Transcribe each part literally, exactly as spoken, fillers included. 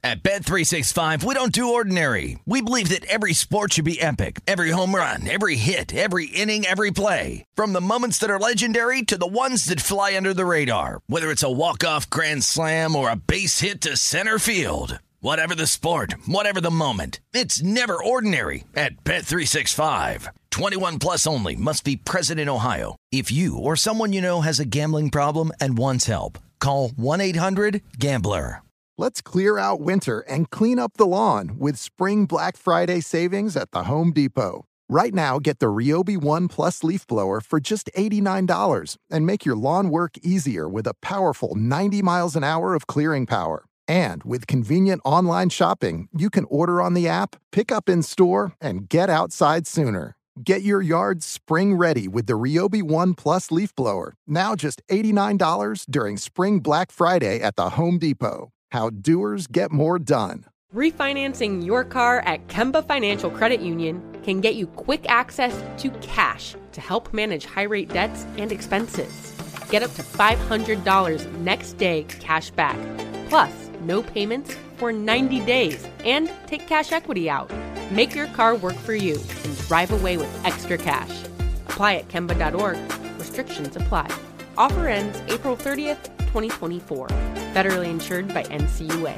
At Bet three sixty-five, we don't do ordinary. We believe that every sport should be epic. Every home run, every hit, every inning, every play. From the moments that are legendary to the ones that fly under the radar. Whether it's a walk-off grand slam or a base hit to center field. Whatever the sport, whatever the moment. It's never ordinary at Bet three sixty-five. twenty-one plus only. Must be present in Ohio. If you or someone you know has a gambling problem and wants help, call one eight hundred gambler. Let's clear out winter and clean up the lawn with Spring Black Friday savings at the Home Depot. Right now, get the Ryobi One Plus leaf blower for just eighty-nine dollars and make your lawn work easier with a powerful ninety miles an hour of clearing power. And with convenient online shopping, you can order on the app, pick up in store, and get outside sooner. Get your yard spring ready with the Ryobi One Plus leaf blower, now just eighty-nine dollars during Spring Black Friday at the Home Depot. How doers get more done. Refinancing your car at Kemba Financial Credit Union can get you quick access to cash to help manage high-rate debts and expenses. Get up to five hundred dollars next day cash back, plus no payments for ninety days, and take cash equity out. Make your car work for you and drive away with extra cash. Apply at Kemba dot org. Restrictions apply. Offer ends April thirtieth, twenty twenty-four. Federally insured by N C U A.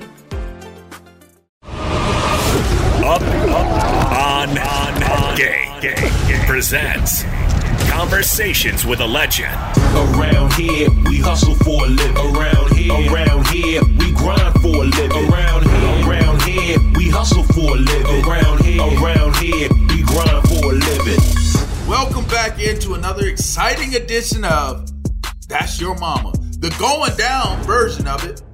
Up, up, on, on, on, game, game, game presents Conversations with a Legend. Around here, we hustle for a living. Around here, around here, we grind for a living. Around here, around here, we hustle for a living. Around here, around here, we grind for a living. Welcome back into another exciting edition of That's Your Mama, the going down version of it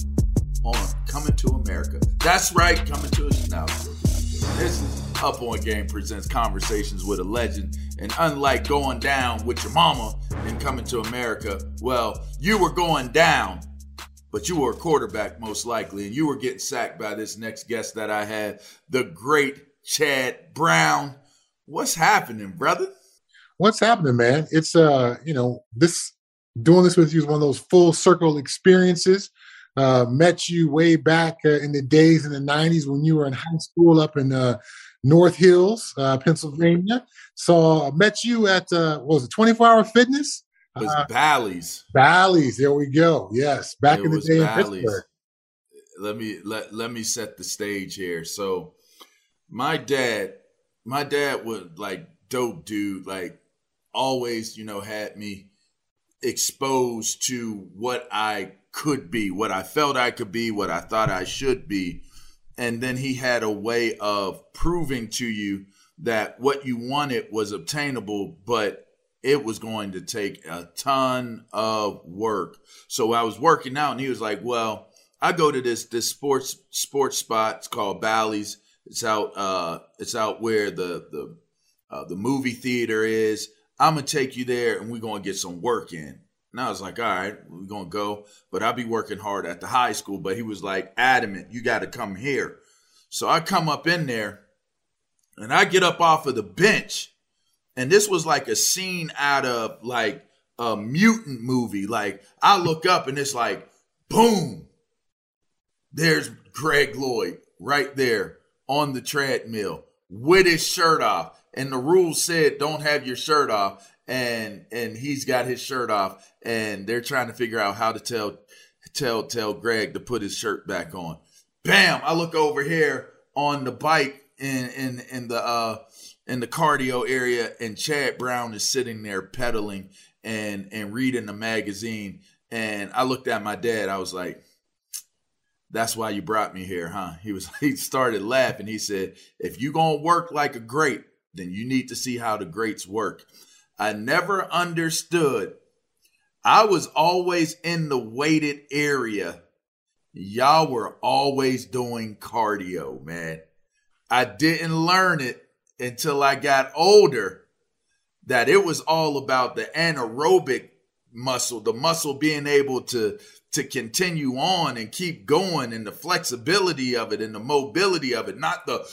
on Coming to America. That's right, Coming to us now. This is Up On Game presents Conversations with a Legend. And unlike going down with your mama and Coming to America, well, you were going down, but you were a quarterback most likely, and you were getting sacked by this next guest that I had, the great Chad Brown. What's happening, brother? What's happening, man? It's, uh, you know, this doing this with you is one of those full circle experiences. Uh, met you way back uh, in the days in the nineties when you were in high school up in uh, North Hills, uh, Pennsylvania. So I met you at, uh, what was it, twenty-four hour Fitness? It was uh, Bally's. Bally's, there we go. Yes, back it in the was day Bally's. in Pittsburgh. Let me, let, let me set the stage here. So my dad, my dad was like dope dude, like always, you know, had me exposed to what I could be, what I felt I could be, what I thought I should be. And then he had a way of proving to you that what you wanted was obtainable, but it was going to take a ton of work. So I was working out and he was like, well, I go to this this sports sports spot. It's called Bally's. It's out uh it's out where the the uh, the movie theater is. I'm going to take you there and we're going to get some work in. And I was like, all right, we're going to go. But I'll be working hard at the high school. But he was like adamant, you got to come here. So I come up in there and I get up off of the bench. And this was like a scene out of like a mutant movie. Like I look up and it's like, boom, there's Greg Lloyd right there on the treadmill with his shirt off. And the rules said don't have your shirt off. And and he's got his shirt off. And they're trying to figure out how to tell tell tell Greg to put his shirt back on. Bam! I look over here on the bike in in in the uh in the cardio area, and Chad Brown is sitting there pedaling and and reading the magazine. And I looked at my dad. I was like, "That's why you brought me here, huh?" He was he started laughing. He said, "If you gonna work like a great, then you need to see how the greats work." I never understood. I was always in the weighted area. Y'all were always doing cardio, man. I didn't learn it until I got older that it was all about the anaerobic muscle, the muscle being able to, to continue on and keep going, and the flexibility of it and the mobility of it, not the,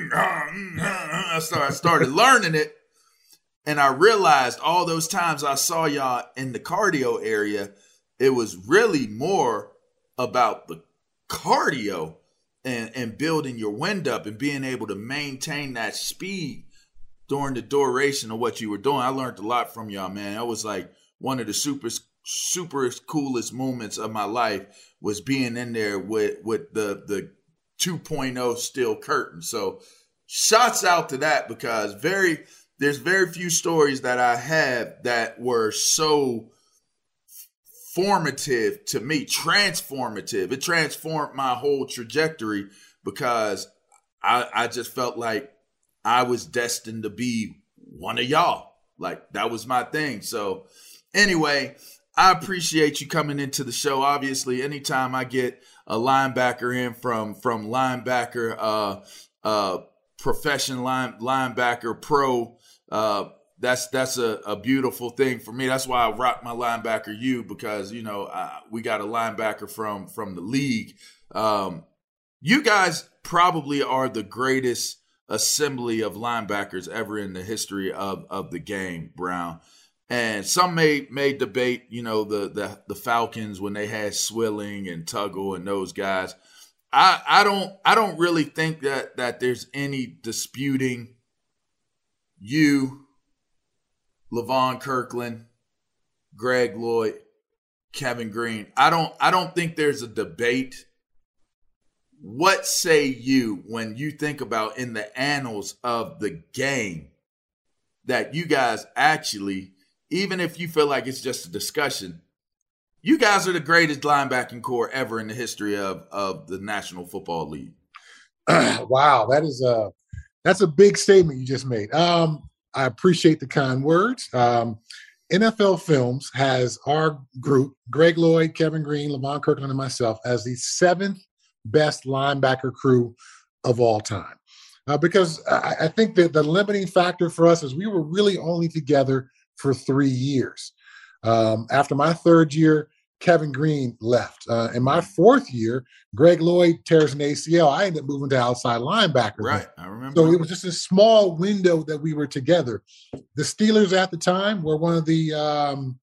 I started, I started learning it. And I realized all those times I saw y'all in the cardio area, it was really more about the cardio and, and building your wind up and being able to maintain that speed during the duration of what you were doing. I learned a lot from y'all, man. That was like one of the super, super coolest moments of my life was being in there with, with the, the two point oh steel curtain. So shouts out to that, because very, there's very few stories that I have that were so formative to me, transformative. It transformed my whole trajectory, because I, I just felt like I was destined to be one of y'all. Like, that was my thing. So anyway, I appreciate you coming into the show. Obviously, anytime I get a linebacker in from from linebacker, uh, uh, profession line linebacker pro, uh, that's that's a, a beautiful thing for me. That's why I rock my linebacker U, because you know uh, we got a linebacker from from the league. Um, you guys probably are the greatest assembly of linebackers ever in the history of of the game, Brown. And some may may debate, you know, the the the Falcons when they had Swilling and Tuggle and those guys. I I don't I don't really think that that there's any disputing you, Levon Kirkland, Greg Lloyd, Kevin Greene. I don't I don't think there's a debate. What say you when you think about in the annals of the game that you guys actually, even if you feel like it's just a discussion, you guys are the greatest linebacking core ever in the history of, of the National Football League? Wow, that is a that's a big statement you just made. Um, I appreciate the kind words. Um, N F L Films has our group, Greg Lloyd, Kevin Greene, Levon Kirkland, and myself, as the seventh best linebacker crew of all time. Uh, because I, I think that the limiting factor for us is we were really only together for three years. Um, after my third year, Kevin Greene left. Uh, in my fourth year, Greg Lloyd tears an A C L. I ended up moving to outside linebacker. Right, then. I remember. So it was just a small window that we were together. The Steelers at the time were one of the um,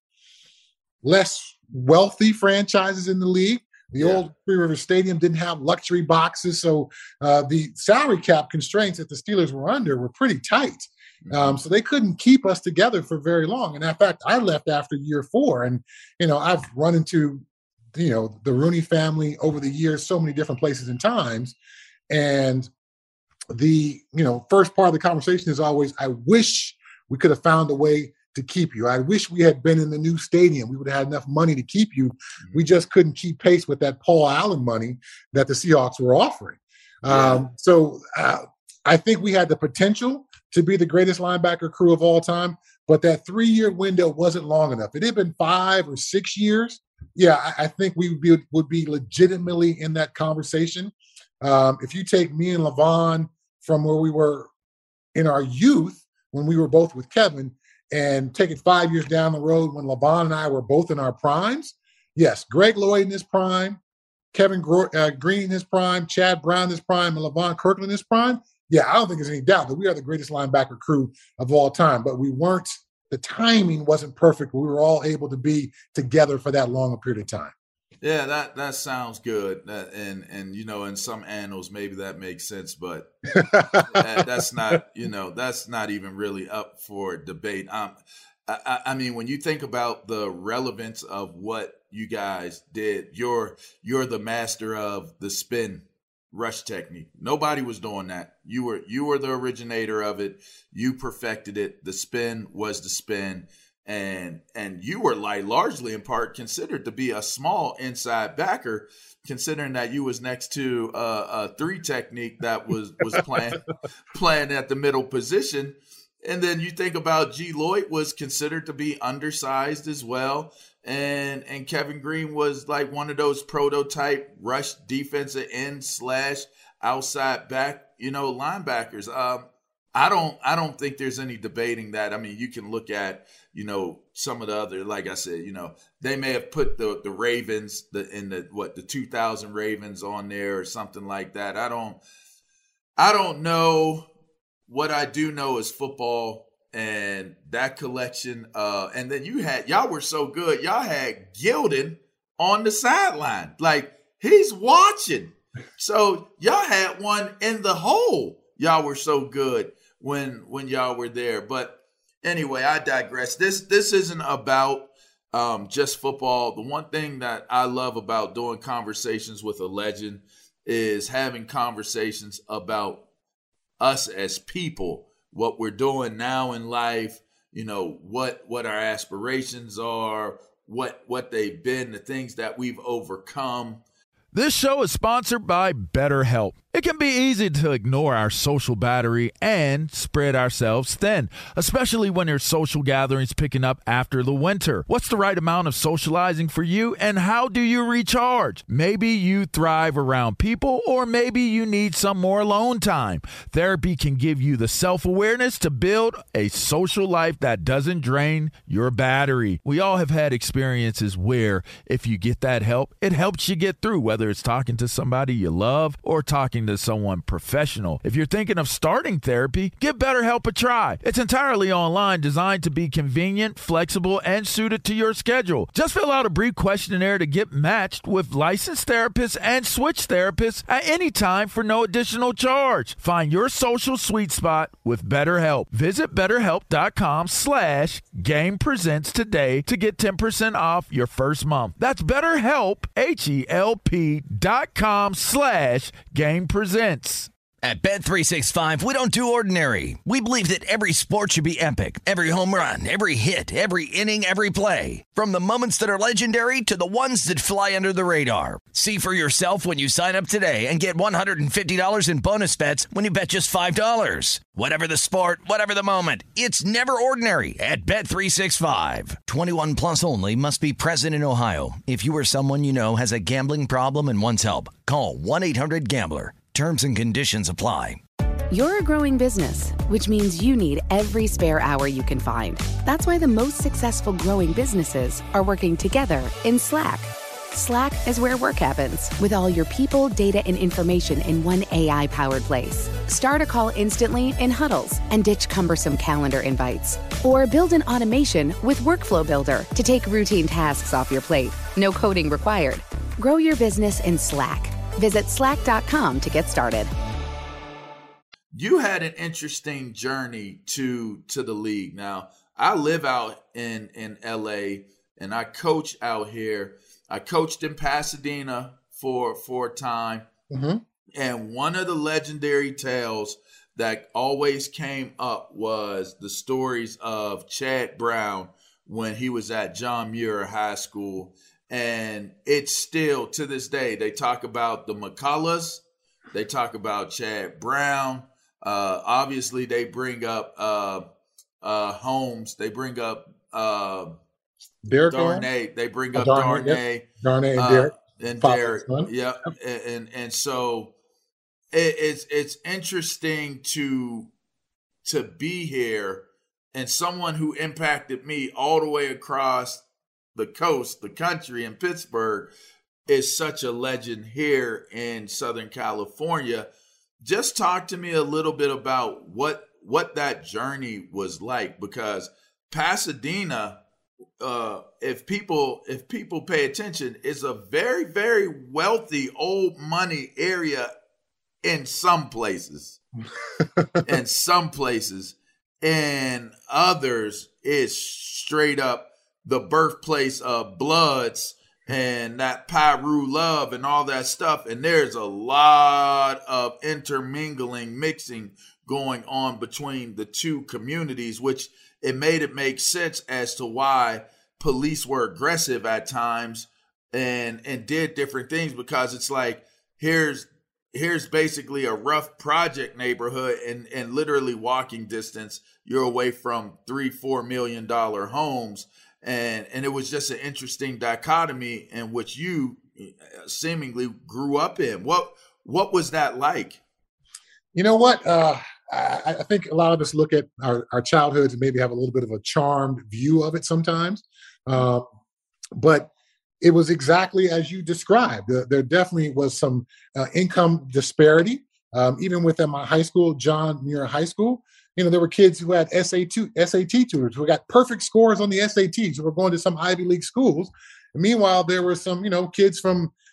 less wealthy franchises in the league. The yeah. old Three River Stadium didn't have luxury boxes, so uh, the salary cap constraints that the Steelers were under were pretty tight. Um, so they couldn't keep us together for very long. And in fact, I left after year four. And, you know, I've run into, you know, the Rooney family over the years, so many different places and times. And the, you know, first part of the conversation is always, I wish we could have found a way to keep you. I wish we had been in the new stadium. We would have had enough money to keep you. Mm-hmm. We just couldn't keep pace with that Paul Allen money that the Seahawks were offering. Yeah. Um, so uh, I think we had the potential to be the greatest linebacker crew of all time, but that three-year window wasn't long enough. It had been five or six years. Yeah, I, I think we would be, would be legitimately in that conversation. Um, if you take me and Levon from where we were in our youth, when we were both with Kevin, and take it five years down the road when Levon and I were both in our primes, yes, Greg Lloyd in his prime, Kevin Gro- uh, Greene in his prime, Chad Brown in his prime, and Levon Kirkland in his prime, yeah, I don't think there's any doubt that we are the greatest linebacker crew of all time, but we weren't, the timing wasn't perfect. We were all able to be together for that long a period of time. Yeah, that, that sounds good. That, and, and, you know, in some annals, maybe that makes sense, but that, that's not, you know, that's not even really up for debate. Um, I, I mean, when you think about the relevance of what you guys did, you're, you're the master of the spin rush technique. Nobody was doing that. You were you were the originator of it. You perfected it. The spin was the spin, and and you were like largely in part considered to be a small inside backer, considering that you was next to a, a three technique that was was playing playing at the middle position. And then you think about G. Lloyd was considered to be undersized as well. And and Kevin Greene was like one of those prototype rush defensive end slash outside back, you know, linebackers. Um, I don't I don't think there's any debating that. I mean, you can look at, you know, some of the other, like I said, you know, they may have put the the Ravens the in the what the two thousand Ravens on there or something like that. I don't I don't know. What I do know is football. And that collection, uh, and then you had, y'all were so good. Y'all had Gilden on the sideline. Like, he's watching. So y'all had one in the hole. Y'all were so good when when y'all were there. But anyway, I digress. This this isn't about um, just football. The one thing that I love about doing conversations with a legend is having conversations about us as people, what we're doing now in life, you know, what what our aspirations are, what what they've been, the things that we've overcome. This show is sponsored by BetterHelp. It can be easy to ignore our social battery and spread ourselves thin, especially when your social gatherings picking up after the winter. What's the right amount of socializing for you, and how do you recharge? Maybe you thrive around people, or maybe you need some more alone time. Therapy can give you the self-awareness to build a social life that doesn't drain your battery. We all have had experiences where if you get that help, it helps you get through, whether it's talking to somebody you love or talking to someone professional. If you're thinking of starting therapy, give BetterHelp a try. It's entirely online, designed to be convenient, flexible, and suited to your schedule. Just fill out a brief questionnaire to get matched with licensed therapists and switch therapists at any time for no additional charge. Find your social sweet spot with BetterHelp. Visit BetterHelp.com slash Game Presents today to get ten percent off your first month. That's BetterHelp, H E L P dot com slash Game Presents. At Bet three sixty-five, we don't do ordinary. We believe that every sport should be epic. Every home run, every hit, every inning, every play. From the moments that are legendary to the ones that fly under the radar. See for yourself when you sign up today and get one hundred fifty dollars in bonus bets when you bet just five dollars. Whatever the sport, whatever the moment, it's never ordinary at Bet three sixty-five. twenty-one plus only. Must be present in Ohio. If you or someone you know has a gambling problem and wants help, call one eight hundred gambler. Terms and conditions apply. You're a growing business, which means you need every spare hour you can find. That's why the most successful growing businesses are working together in Slack. Slack is where work happens, with all your people, data, and information in one A I-powered place. Start a call instantly in huddles and ditch cumbersome calendar invites. Or build an automation with Workflow Builder to take routine tasks off your plate. No coding required. Grow your business in Slack. Visit slack dot com to get started. You had an interesting journey to to the league. Now, I live out in, in L A and I coach out here. I coached in Pasadena for, for a time. Mm-hmm. And one of the legendary tales that always came up was the stories of Chad Brown when he was at John Muir High School. And it's still, to this day, they talk about the McCulloughs. They talk about Chad Brown. Uh, obviously, they bring up uh, uh, Holmes. They bring up uh, Derek Darnay. They bring up oh, Darnay. Darnay, yep. Darnay and uh, Derek. And Father, Derek. son. Yeah. And, and and so it, it's it's interesting to to be here, and someone who impacted me all the way across the coast, the country, in Pittsburgh, is such a legend here in Southern California. Just talk to me a little bit about what what that journey was like, because Pasadena, uh, if people if people pay attention, is a very, very wealthy old money area in some places. in some places. In others, it's straight up the birthplace of Bloods and that Pyru love and all that stuff. And there's a lot of intermingling, mixing going on between the two communities, which it made it make sense as to why police were aggressive at times and, and did different things, because it's like, here's, here's basically a rough project neighborhood, and, and literally walking distance, you're away from three, four million dollar homes. And and it was just an interesting dichotomy in which you seemingly grew up in. What what was that like? You know what? Uh, I, I think a lot of us look at our, our childhoods and maybe have a little bit of a charmed view of it sometimes. Um, but it was exactly as you described. There, there definitely was some uh, income disparity. Um, even within my high school, John Muir High School, you know, there were kids who had S A T, S A T tutors who got perfect scores on the S A Ts who were going to some Ivy League schools. And meanwhile, there were some, you know, kids from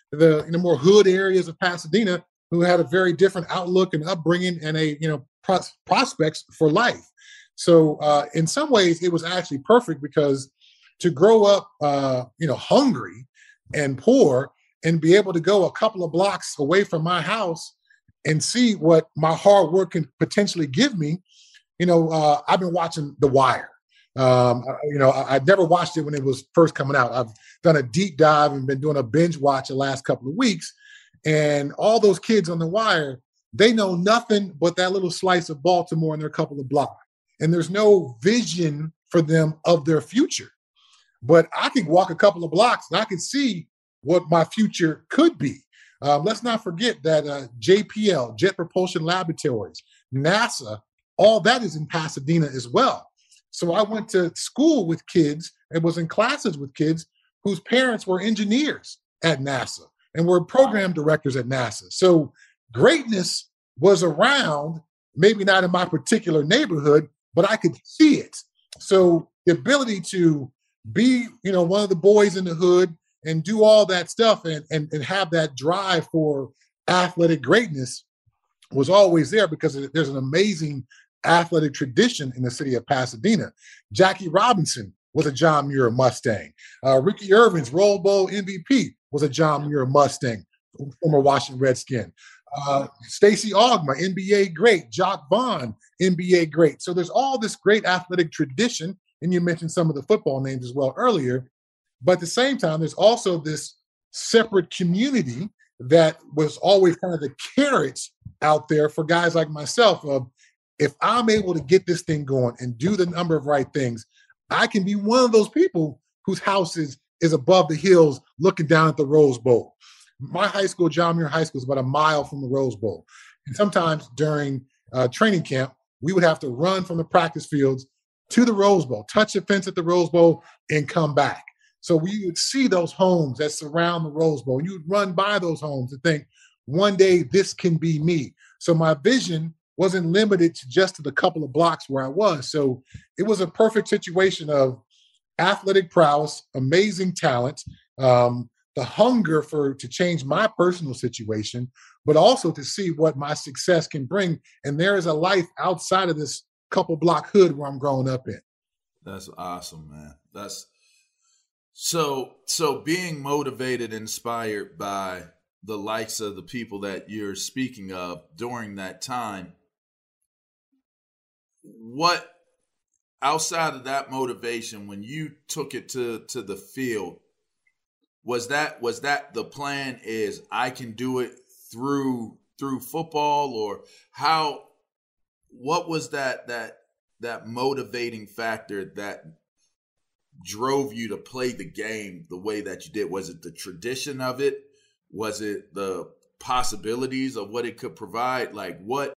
the, you know, more hood areas of Pasadena who had a very different outlook and upbringing and a, you know, pros- prospects for life. So uh, in some ways, it was actually perfect because to grow up, uh, you know, hungry and poor and be able to go a couple of blocks away from my house and see what my hard work can potentially give me, you know, uh, I've been watching The Wire. Um, you know, I, I'd never watched it when it was first coming out. I've done a deep dive and been doing a binge watch the last couple of weeks. And all those kids on The Wire, they know nothing but that little slice of Baltimore and their couple of blocks. And there's no vision for them of their future. But I could walk a couple of blocks and I could see what my future could be. Um, let's not forget that uh, J P L, Jet Propulsion Laboratories, NASA, all that is in Pasadena as well. So I went to school with kids and was in classes with kids whose parents were engineers at NASA and were program directors at NASA. So greatness was around, maybe not in my particular neighborhood, but I could see it. So the ability to be, you know, one of the boys in the hood and do all that stuff and, and, and have that drive for athletic greatness was always there because there's an amazing athletic tradition in the city of Pasadena. Jackie Robinson was a John Muir Mustang. Uh, Ricky Irvin's Rose Bowl M V P was a John Muir Mustang, former Washington Redskin. Uh, Stacey Augmon, N B A great. Jock Vaughn, N B A great. So there's all this great athletic tradition, and you mentioned some of the football names as well earlier. But at the same time, there's also this separate community that was always kind of the carrots out there for guys like myself of, if I'm able to get this thing going and do the number of right things, I can be one of those people whose house is, is above the hills looking down at the Rose Bowl. My high school, John Muir High School, is about a mile from the Rose Bowl. And sometimes during uh, training camp, we would have to run from the practice fields to the Rose Bowl, touch the fence at the Rose Bowl, and come back. So we would see those homes that surround the Rose Bowl. And you would run by those homes and think, one day this can be me. So my vision wasn't limited to just to the couple of blocks where I was. So it was a perfect situation of athletic prowess, amazing talent, um, the hunger for to change my personal situation, but also to see what my success can bring. And there is a life outside of this couple block hood where I'm growing up in. That's awesome, man. That's so, so being motivated, inspired by the likes of the people that you're speaking of during that time, what outside of that motivation, when you took it to, to the field, was that, was that the plan is I can do it through, through football, or how, what was that, that, that motivating factor that drove you to play the game the way that you did? Was it the tradition of it? Was it the possibilities of what it could provide? Like what?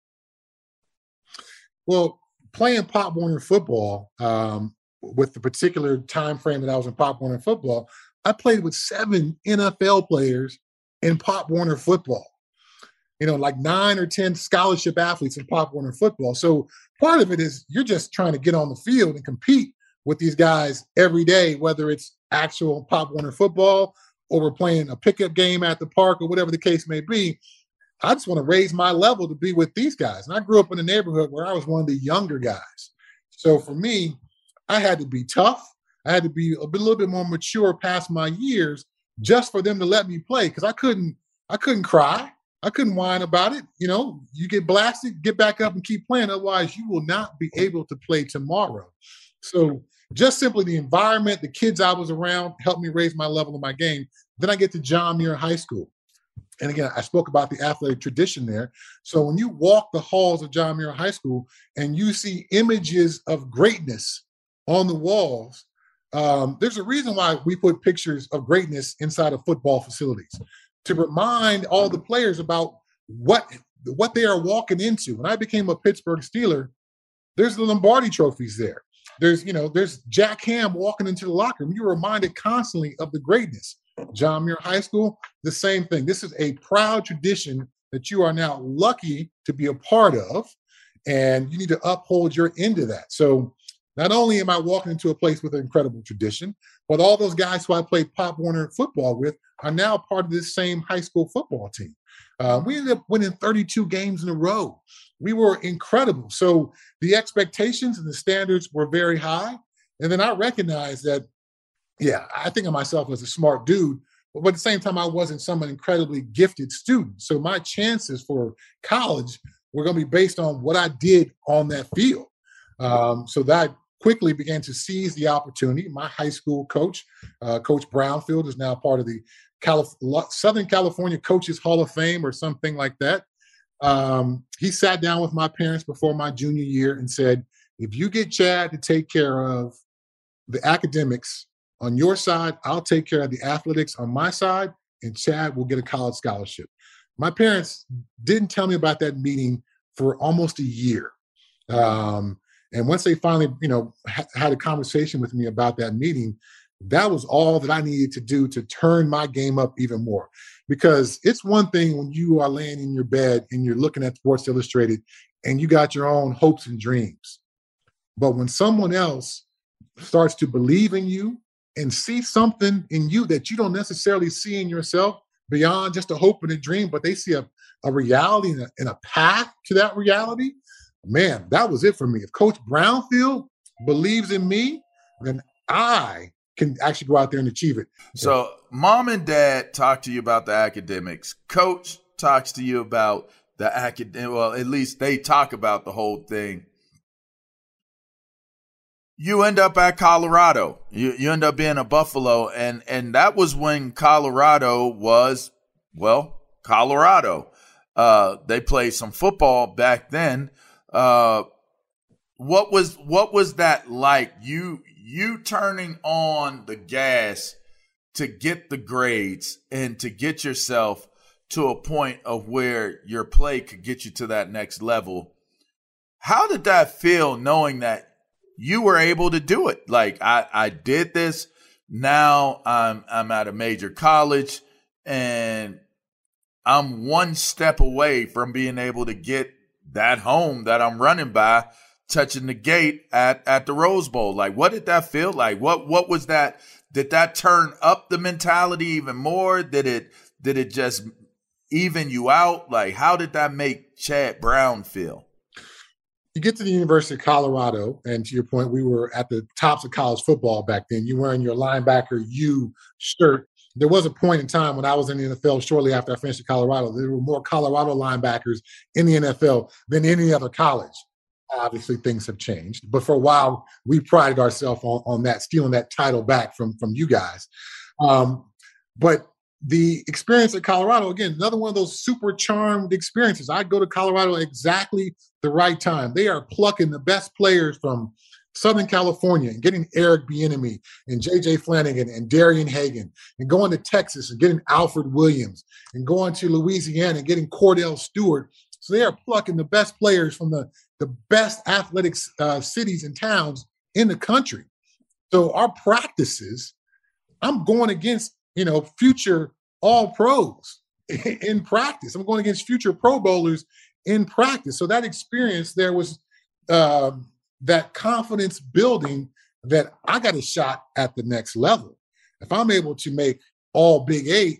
Well, playing Pop Warner football, um, with the particular time frame that I was in Pop Warner football, I played with seven N F L players in Pop Warner football. You know, like nine or ten scholarship athletes in Pop Warner football. So part of it is you're just trying to get on the field and compete with these guys every day, whether it's actual Pop Warner football or we're playing a pickup game at the park or whatever the case may be. I just want to raise my level to be with these guys. And I grew up in a neighborhood where I was one of the younger guys. So for me, I had to be tough. I had to be a, bit, a little bit more mature past my years just for them to let me play, because I couldn't, I couldn't cry. I couldn't whine about it. You know, you get blasted, get back up and keep playing. Otherwise, you will not be able to play tomorrow. So just simply the environment, the kids I was around helped me raise my level of my game. Then I get to John Muir High School. And again, I spoke about the athletic tradition there. So when you walk the halls of John Muir High School and you see images of greatness on the walls, um, there's a reason why we put pictures of greatness inside of football facilities, to remind all the players about what, what they are walking into. When I became a Pittsburgh Steeler, there's the Lombardi trophies there. There's, you know, there's Jack Ham walking into the locker room. You're reminded constantly of the greatness. John Muir High School, the same thing. This is a proud tradition that you are now lucky to be a part of, and you need to uphold your end of that. So not only am I walking into a place with an incredible tradition, but all those guys who I played Pop Warner football with are now part of this same high school football team. Uh, we ended up winning thirty-two games in a row. We were incredible. So the expectations and the standards were very high. And then I recognized that, yeah, I think of myself as a smart dude, but at the same time, I wasn't some incredibly gifted student. So my chances for college were going to be based on what I did on that field. Um, so that quickly began to seize the opportunity. My high school coach, uh, Coach Brownfield, is now part of the Calif- Southern California Coaches Hall of Fame or something like that. Um, he sat down with my parents before my junior year and said, if you get Chad to take care of the academics on your side, I'll take care of the athletics on my side, and Chad will get a college scholarship. My parents didn't tell me about that meeting for almost a year. Um, and once they finally, you know, ha- had a conversation with me about that meeting, that was all that I needed to do to turn my game up even more. Because it's one thing when you are laying in your bed and you're looking at Sports Illustrated and you got your own hopes and dreams. But when someone else starts to believe in you and see something in you that you don't necessarily see in yourself beyond just a hope and a dream, but they see a, a reality and a, and a path to that reality, man, that was it for me. If Coach Brownfield believes in me, then I can actually go out there and achieve it. So mom and dad talk to you about the academics. Coach talks to you about the academic. Well, at least they talk about the whole thing. You end up at Colorado. You you end up being a Buffalo, and and that was when Colorado was, well, Colorado. Uh, they played some football back then. Uh, what was what was that like? You you turning on the gas to get the grades and to get yourself to a point of where your play could get you to that next level. How did that feel, knowing that you were able to do it? Like, I, I did this. Now I'm I'm at a major college, and I'm one step away from being able to get that home that I'm running by, touching the gate at, at the Rose Bowl. Like, what did that feel like? What what was that? Did that turn up the mentality even more? Did it did it just even you out? Like, how did that make Chad Brown feel? You get to the University of Colorado, and to your point, we were at the tops of college football back then. You wearing your linebacker U shirt. There was a point in time when I was in the N F L shortly after I finished at Colorado. There were more Colorado linebackers in the N F L than any other college. Obviously, things have changed. But for a while, we prided ourselves on, on that, stealing that title back from, from you guys. Um, but the experience at Colorado, again, another one of those super charmed experiences. I go to Colorado exactly the right time. They are plucking the best players from Southern California and getting Eric Bieniemy and J J Flanagan and Darian Hagan, and going to Texas and getting Alfred Williams, and going to Louisiana and getting Cordell Stewart. So they are plucking the best players from the, the best athletics uh, cities and towns in the country. So our practices, I'm going against, you know, future all pros in practice. I'm going against future Pro Bowlers in practice. So that experience, there was uh, that confidence building that I got a shot at the next level. If I'm able to make all Big Eight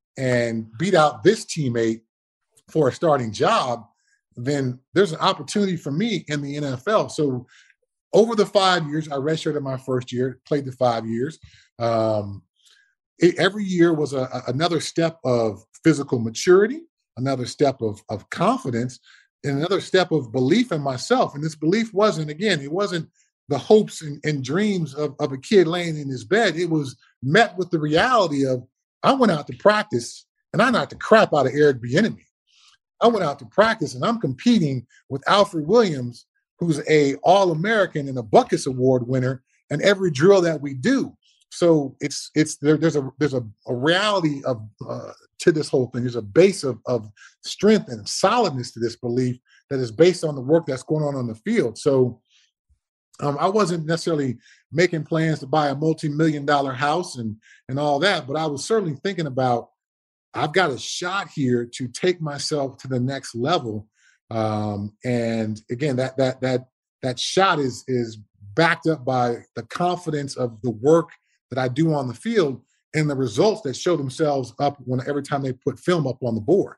and beat out this teammate for a starting job, then there's an opportunity for me in the N F L. So over the five years, I redshirted my first year, played the five years. Um, it, every year was a, a, another step of physical maturity, another step of, of confidence, and another step of belief in myself. And this belief wasn't, again, it wasn't the hopes and, and dreams of, of a kid laying in his bed. It was met with the reality of, I went out to practice and I knocked the crap out of Eric Bieniemy. I went out to practice and I'm competing with Alfred Williams, who's a All-American and a Buckus Award winner, and every drill that we do. So it's it's there, there's a there's a, a reality of uh, to this whole thing. There's a base of of strength and solidness to this belief that is based on the work that's going on on the field. So um, I wasn't necessarily making plans to buy a multi-million dollar house and and all that, but I was certainly thinking about, I've got a shot here to take myself to the next level. Um, and again, that that that that shot is is backed up by the confidence of the work that I do on the field. and the results that show themselves up when every time they put film up on the board.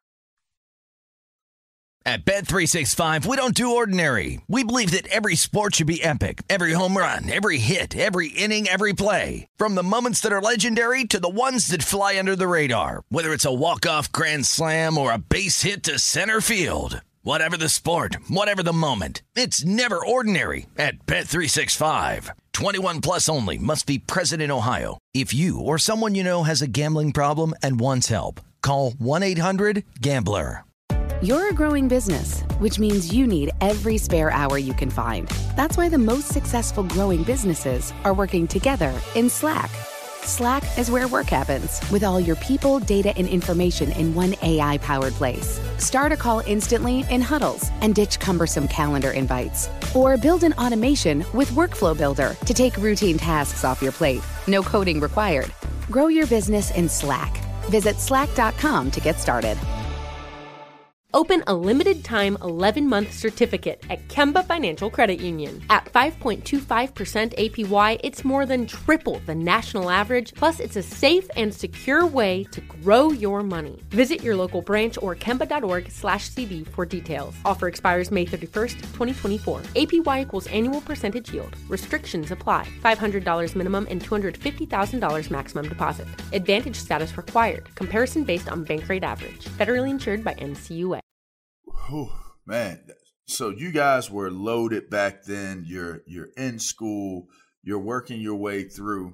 At Bet three sixty-five, we don't do ordinary. We believe that every sport should be epic. Every home run, every hit, every inning, every play. From the moments that are legendary to the ones that fly under the radar. Whether it's a walk-off grand slam or a base hit to center field. Whatever the sport, whatever the moment. It's never ordinary at Bet three sixty-five. twenty-one plus only. Must be present in Ohio. If you or someone you know has a gambling problem and wants help, call one eight hundred gambler. You're a growing business, which means you need every spare hour you can find. That's why the most successful growing businesses are working together in Slack. Slack is where work happens, with all your people, data, and information in one A I-powered place. Start a call instantly in huddles and ditch cumbersome calendar invites. Or build an automation with Workflow Builder to take routine tasks off your plate. No coding required. Grow your business in Slack. Visit slack dot com to get started. Open a limited-time eleven-month certificate at Kemba Financial Credit Union. At five point two five percent A P Y, it's more than triple the national average, plus it's a safe and secure way to grow your money. Visit your local branch or kemba.org slash CD for details. Offer expires May thirty-first, twenty twenty-four. A P Y equals annual percentage yield. Restrictions apply. five hundred dollars minimum and two hundred fifty thousand dollars maximum deposit. Advantage status required. Comparison based on bank rate average. Federally insured by N C U A. Whew, man, so you guys were loaded back then. You're you're in school. You're working your way through.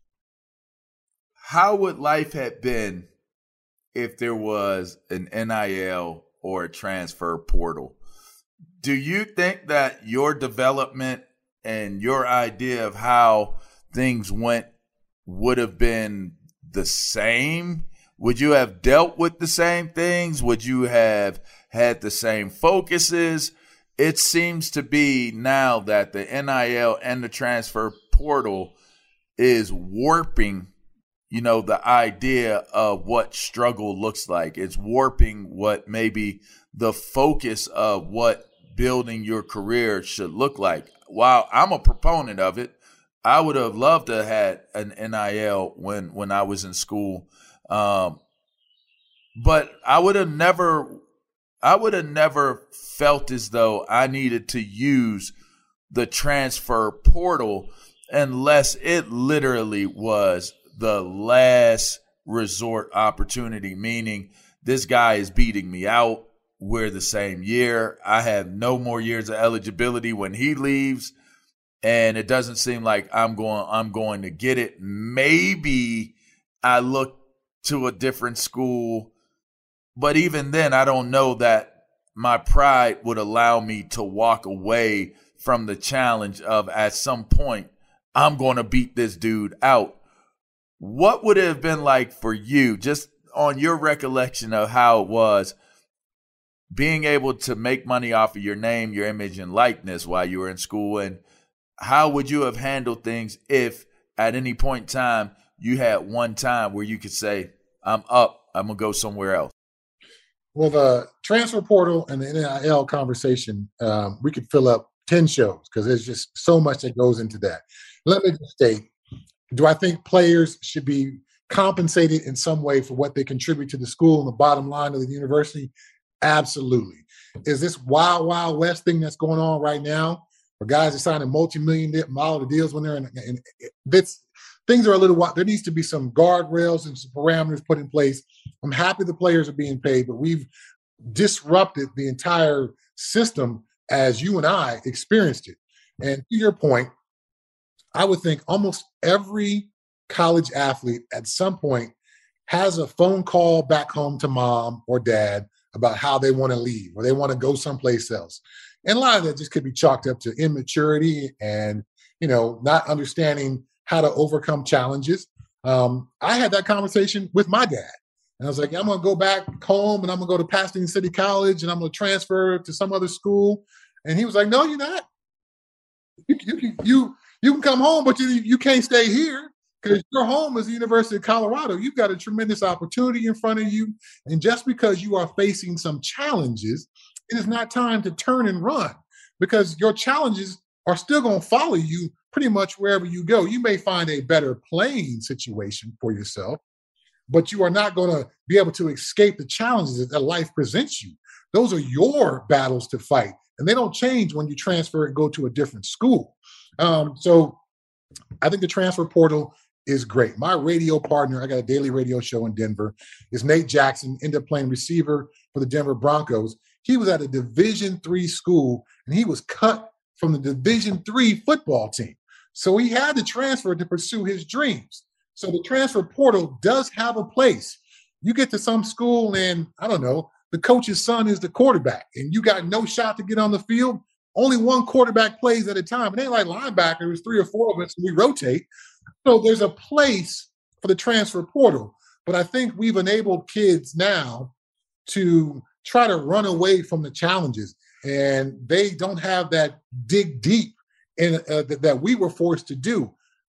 How would life have been if there was an N I L or a transfer portal? Do you think that your development and your idea of how things went would have been the same? Would you have dealt with the same things? Would you have had the same focuses? It seems to be now that the N I L and the transfer portal is warping, you know, the idea of what struggle looks like. It's warping what maybe the focus of what building your career should look like. While I'm a proponent of it, I would have loved to have had an N I L when, when I was in school. Um, but I would have never, I would have never felt as though I needed to use the transfer portal unless it literally was the last resort opportunity, meaning this guy is beating me out. We're the same year. I have no more years of eligibility when he leaves. And it doesn't seem like I'm going, I'm going to get it. Maybe I look to a different school, but even then, I don't know that my pride would allow me to walk away from the challenge of at some point, I'm going to beat this dude out. What would it have been like for you, just on your recollection of how it was, being able to make money off of your name, your image, and likeness while you were in school? And how would you have handled things if at any point in time you had one time where you could say, I'm up, I'm going to go somewhere else? Well, the transfer portal and the N I L conversation, um, we could fill up ten shows because there's just so much that goes into that. Let me just state, do I think players should be compensated in some way for what they contribute to the school and the bottom line of the university? Absolutely. Is this wild, wild west thing that's going on right now where guys are signing multi-million dollar deals when they're in, in, in this, things are a little wild. There needs to be some guardrails and some parameters put in place. I'm happy the players are being paid, but we've disrupted the entire system as you and I experienced it. And to your point, I would think almost every college athlete at some point has a phone call back home to mom or dad about how they want to leave or they want to go someplace else. And a lot of that just could be chalked up to immaturity and, you know, not understanding how to overcome challenges. Um, I had that conversation with my dad. And I was like, I'm going to go back home and I'm going to go to Pasadena City College and I'm going to transfer to some other school. And he was like, no, you're not. You, you, you, you can come home, but you, you can't stay here because your home is the University of Colorado. You've got a tremendous opportunity in front of you. And just because you are facing some challenges, it is not time to turn and run because your challenges are still going to follow you pretty much wherever you go. You may find a better playing situation for yourself, but you are not going to be able to escape the challenges that life presents you. Those are your battles to fight, and they don't change when you transfer and go to a different school. Um, so I think the transfer portal is great. My radio partner, I got a daily radio show in Denver, is Nate Jackson, ended up playing receiver for the Denver Broncos. He was at a Division three school, and he was cut from the Division three football team. So he had to transfer to pursue his dreams. So the transfer portal does have a place. You get to some school and, I don't know, the coach's son is the quarterback, and you got no shot to get on the field. Only one quarterback plays at a time. It ain't like linebacker. There's three or four of us, and we rotate. So there's a place for the transfer portal. But I think we've enabled kids now to try to run away from the challenges, and they don't have that dig deep in, uh, th- that we were forced to do.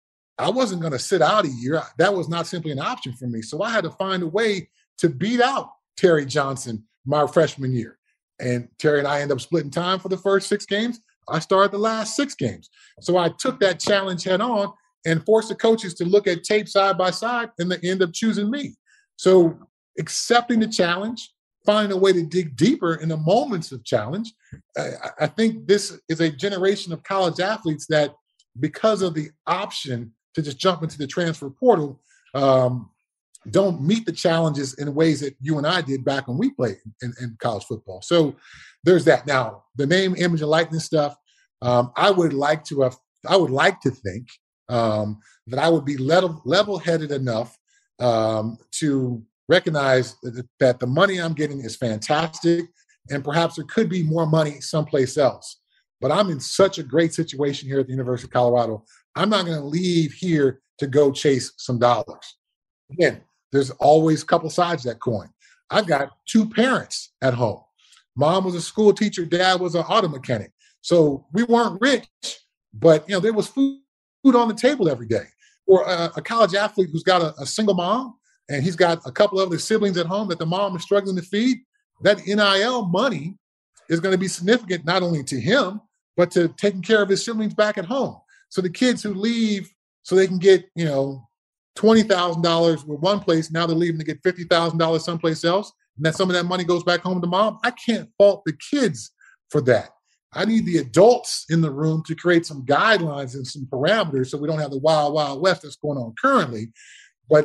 I wasn't going to sit out a year. That was not simply an option for me. So I had to find a way to beat out Terry Johnson my freshman year. And Terry and I ended up splitting time for the first six games. I started the last six games. So I took that challenge head on and forced the coaches to look at tape side by side, and they end up choosing me. So accepting the challenge, finding a way to dig deeper in the moments of challenge. I, I think this is a generation of college athletes that, because of the option to just jump into the transfer portal, um, don't meet the challenges in ways that you and I did back when we played in, in college football. So there's that. Now, the name, image, and likeness stuff, um, I would like to have, I would like to think um, that I would be level, level-headed enough um, to recognize that, that the money I'm getting is fantastic, and perhaps there could be more money someplace else. But I'm in such a great situation here at the University of Colorado. I'm not going to leave here to go chase some dollars. Again, there's always a couple sides to that coin. I've got two parents at home. Mom was a school teacher. Dad was an auto mechanic. So we weren't rich, but you know there was food, food on the table every day. Or a, a college athlete who's got a, a single mom, and he's got a couple of other siblings at home that the mom is struggling to feed. That N I L money is going to be significant not only to him, but to taking care of his siblings back at home. So the kids who leave so they can get, you know, twenty thousand dollars with one place, now they're leaving to get fifty thousand dollars someplace else, and that some of that money goes back home to mom. I can't fault the kids for that. I need the adults in the room to create some guidelines and some parameters so we don't have the wild, wild west that's going on currently. But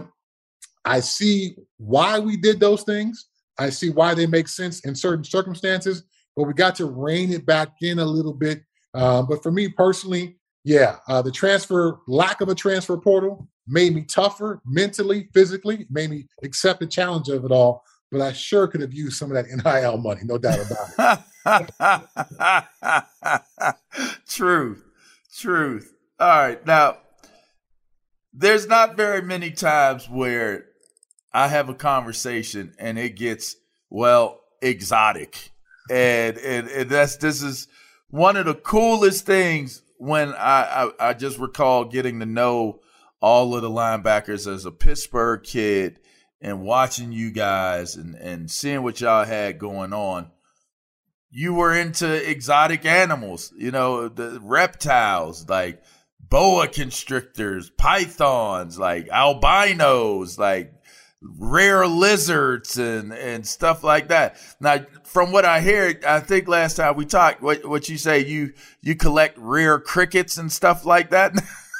I see why we did those things. I see why they make sense in certain circumstances, but we got to rein it back in a little bit. Uh, but for me personally, yeah, uh, the transfer, lack of a transfer portal made me tougher mentally, physically, made me accept the challenge of it all. But I sure could have used some of that N I L money, no doubt about it. Truth, truth. All right. Now, there's not very many times where I have a conversation and it gets, well, exotic. And, and, and that's, this is one of the coolest things when I, I, I just recall getting to know all of the linebackers as a Pittsburgh kid and watching you guys and, and seeing what y'all had going on. You were into exotic animals, you know, the reptiles, like boa constrictors, pythons, like albinos, like rare lizards and, and stuff like that. Now, from what I hear, I think last time we talked, what, what you say, you, you collect rare crickets and stuff like that.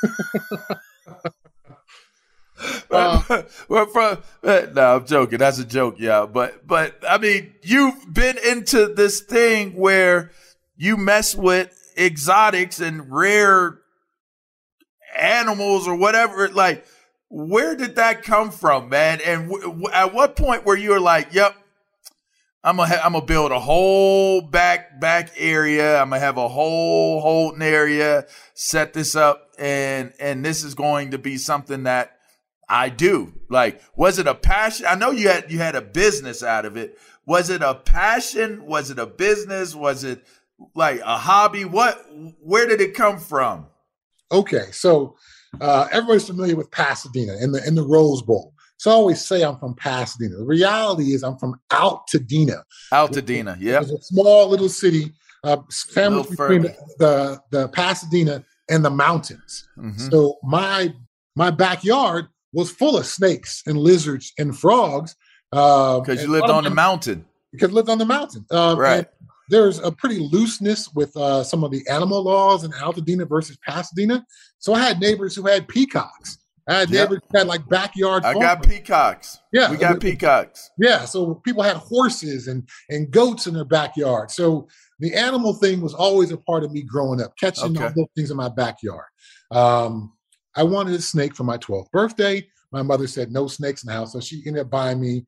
Uh, well, from, uh, no, I'm joking. That's a joke, yeah. But, but I mean, you've been into this thing where you mess with exotics and rare animals or whatever. Like, where did that come from, man? And w- w- at what point were you like, "Yep, I'm gonna ha- I'm gonna build a whole back back area. I'm gonna have a whole holding area, set this up, and and this is going to be something that I do." Like, was it a passion? I know you had you had a business out of it. Was it a passion? Was it a business? Was it like a hobby? What? Where did it come from? Okay, so uh, everybody's familiar with Pasadena in the in the Rose Bowl. So I always say I'm from Pasadena. The reality is I'm from Altadena. Altadena, yeah. It's a small little city uh, sandwiched between the, the the Pasadena and the mountains. Mm-hmm. So my my backyard was full of snakes and lizards and frogs. Because uh, you lived on the mountain. Because I lived on the mountain. Uh, right. There's a pretty looseness with uh, some of the animal laws in Altadena versus Pasadena. So I had neighbors who had peacocks. I had neighbors yep. who had like backyard I farmers. got peacocks. Yeah. We got peacocks. Yeah. So people had horses and, and goats in their backyard. So the animal thing was always a part of me growing up, catching okay. all those things in my backyard. Um, I wanted a snake for my twelfth birthday. My mother said no snakes in the house. So she ended up buying me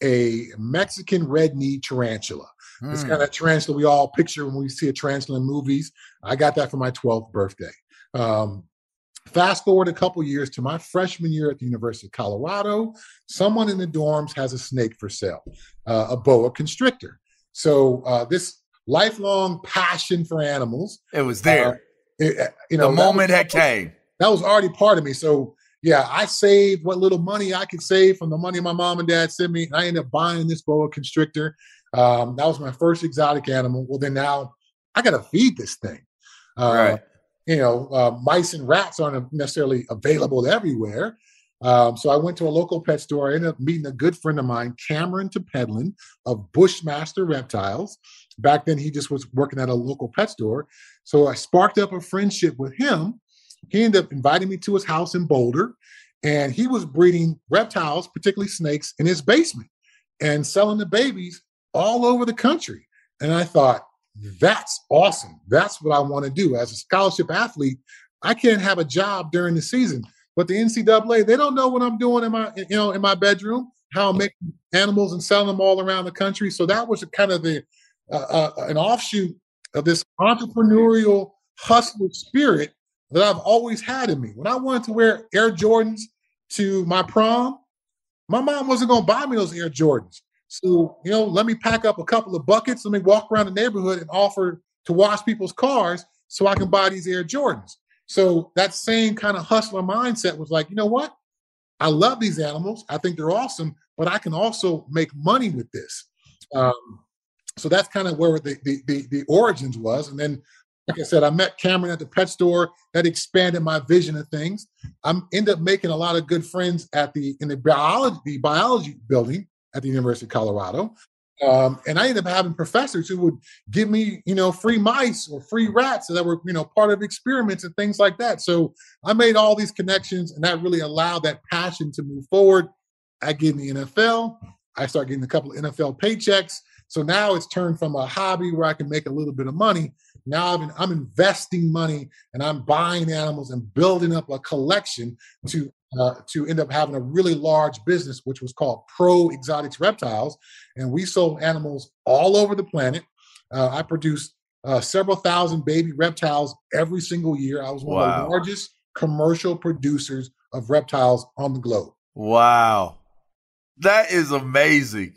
a Mexican red-kneed tarantula. Mm. This kind of tarantula we all picture when we see a tarantula in movies. I got that for my twelfth birthday. Um, fast forward a couple years to my freshman year at the University of Colorado. Someone in the dorms has a snake for sale, uh, a boa constrictor. So uh, this lifelong passion for animals. It was there. Uh, it, you know, the moment was, had came. That was already part of me. So yeah, I saved what little money I could save from the money my mom and dad sent me. And I ended up buying this boa constrictor. Um, that was my first exotic animal. Well, then now I got to feed this thing. Uh, right. You know, uh, mice and rats aren't necessarily available everywhere. Um, so I went to a local pet store. I ended up meeting a good friend of mine, Cameron Tepedlin of Bushmaster Reptiles. Back then, he just was working at a local pet store. So I sparked up a friendship with him. He ended up inviting me to his house in Boulder, and he was breeding reptiles, particularly snakes, in his basement and selling the babies all over the country. And I thought, that's awesome. That's what I want to do. As a scholarship athlete, I can't have a job during the season, but the N C double A, they don't know what I'm doing in my, you know, in my bedroom, how I'm making animals and selling them all around the country. So that was kind of the uh, uh, an offshoot of this entrepreneurial hustler spirit that I've always had in me. When I wanted to wear Air Jordans to my prom, my mom wasn't going to buy me those Air Jordans. So, you know, let me pack up a couple of buckets, let me walk around the neighborhood and offer to wash people's cars so I can buy these Air Jordans. So that same kind of hustler mindset was like, you know what? I love these animals. I think they're awesome, but I can also make money with this. Um, so that's kind of where the, the, the, the origins was. And then, like I said, I met Cameron at the pet store. That expanded my vision of things. I ended up making a lot of good friends at the in the biology, the biology building at the University of Colorado. Um, and I ended up having professors who would give me, you know, free mice or free rats that were, you know, part of experiments and things like that. So I made all these connections, and that really allowed that passion to move forward. I get in the N F L. I start getting a couple of N F L paychecks. So now it's turned from a hobby where I can make a little bit of money. Now I'm, I'm investing money, and I'm buying animals and building up a collection to uh, to end up having a really large business, which was called Pro Exotics Reptiles. And we sold animals all over the planet. Uh, I produced uh, several thousand baby reptiles every single year. I was one wow. of the largest commercial producers of reptiles on the globe. Wow. That is amazing.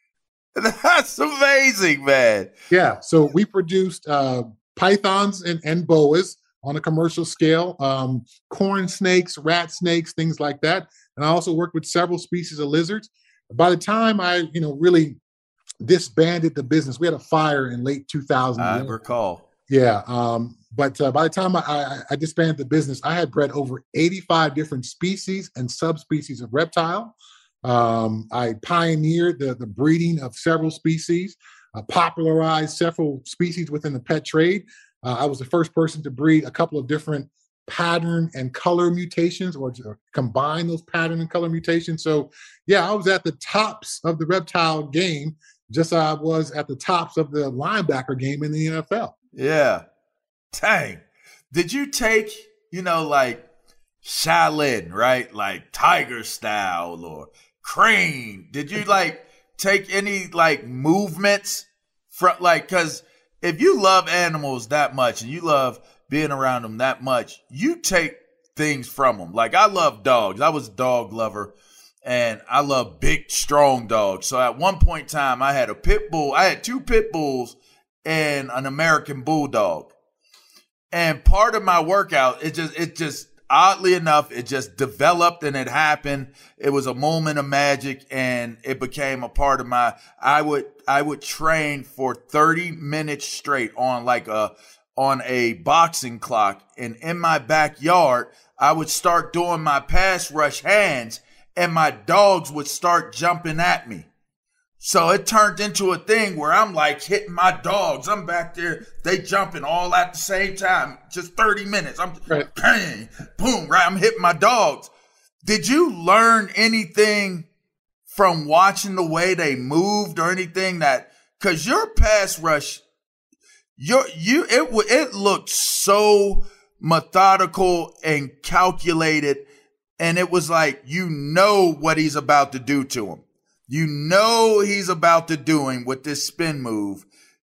That's amazing, man. Yeah. So we produced uh, pythons and, and boas on a commercial scale, um, corn snakes, rat snakes, things like that. And I also worked with several species of lizards. By the time I, you know, really disbanded the business, we had a fire in late two thousand. I recall. Yeah. Um, but uh, by the time I, I, I disbanded the business, I had bred over eighty-five different species and subspecies of reptile. Um, I pioneered the, the breeding of several species, uh, popularized several species within the pet trade. Uh, I was the first person to breed a couple of different pattern and color mutations, or to combine those pattern and color mutations. So yeah, I was at the tops of the reptile game, just as I was at the tops of the linebacker game in the N F L. Yeah. Dang. Did you take, you know, like Shaolin, right? Like tiger style or crane? Did you like take any like movements from like, cause if you love animals that much and you love being around them that much, you take things from them. Like I love dogs. I was a dog lover, and I love big, strong dogs. So at one point in time, I had a pit bull. I had two pit bulls and an American bulldog. And part of my workout, it just, it just, oddly enough, it just developed and it happened. It was a moment of magic and it became a part of my, I would, I would train for thirty minutes straight on like a, on a boxing clock. And in my backyard, I would start doing my pass rush hands and my dogs would start jumping at me. So it turned into a thing where I'm like hitting my dogs. I'm back there, they jumping all at the same time. Just thirty minutes. I'm right. Bang, boom, right? I'm hitting my dogs. Did you learn anything from watching the way they moved or anything that, cause your pass rush, your, you, it, it looked so methodical and calculated. And it was like, you know what he's about to do to him. You know he's about to do him with this spin move.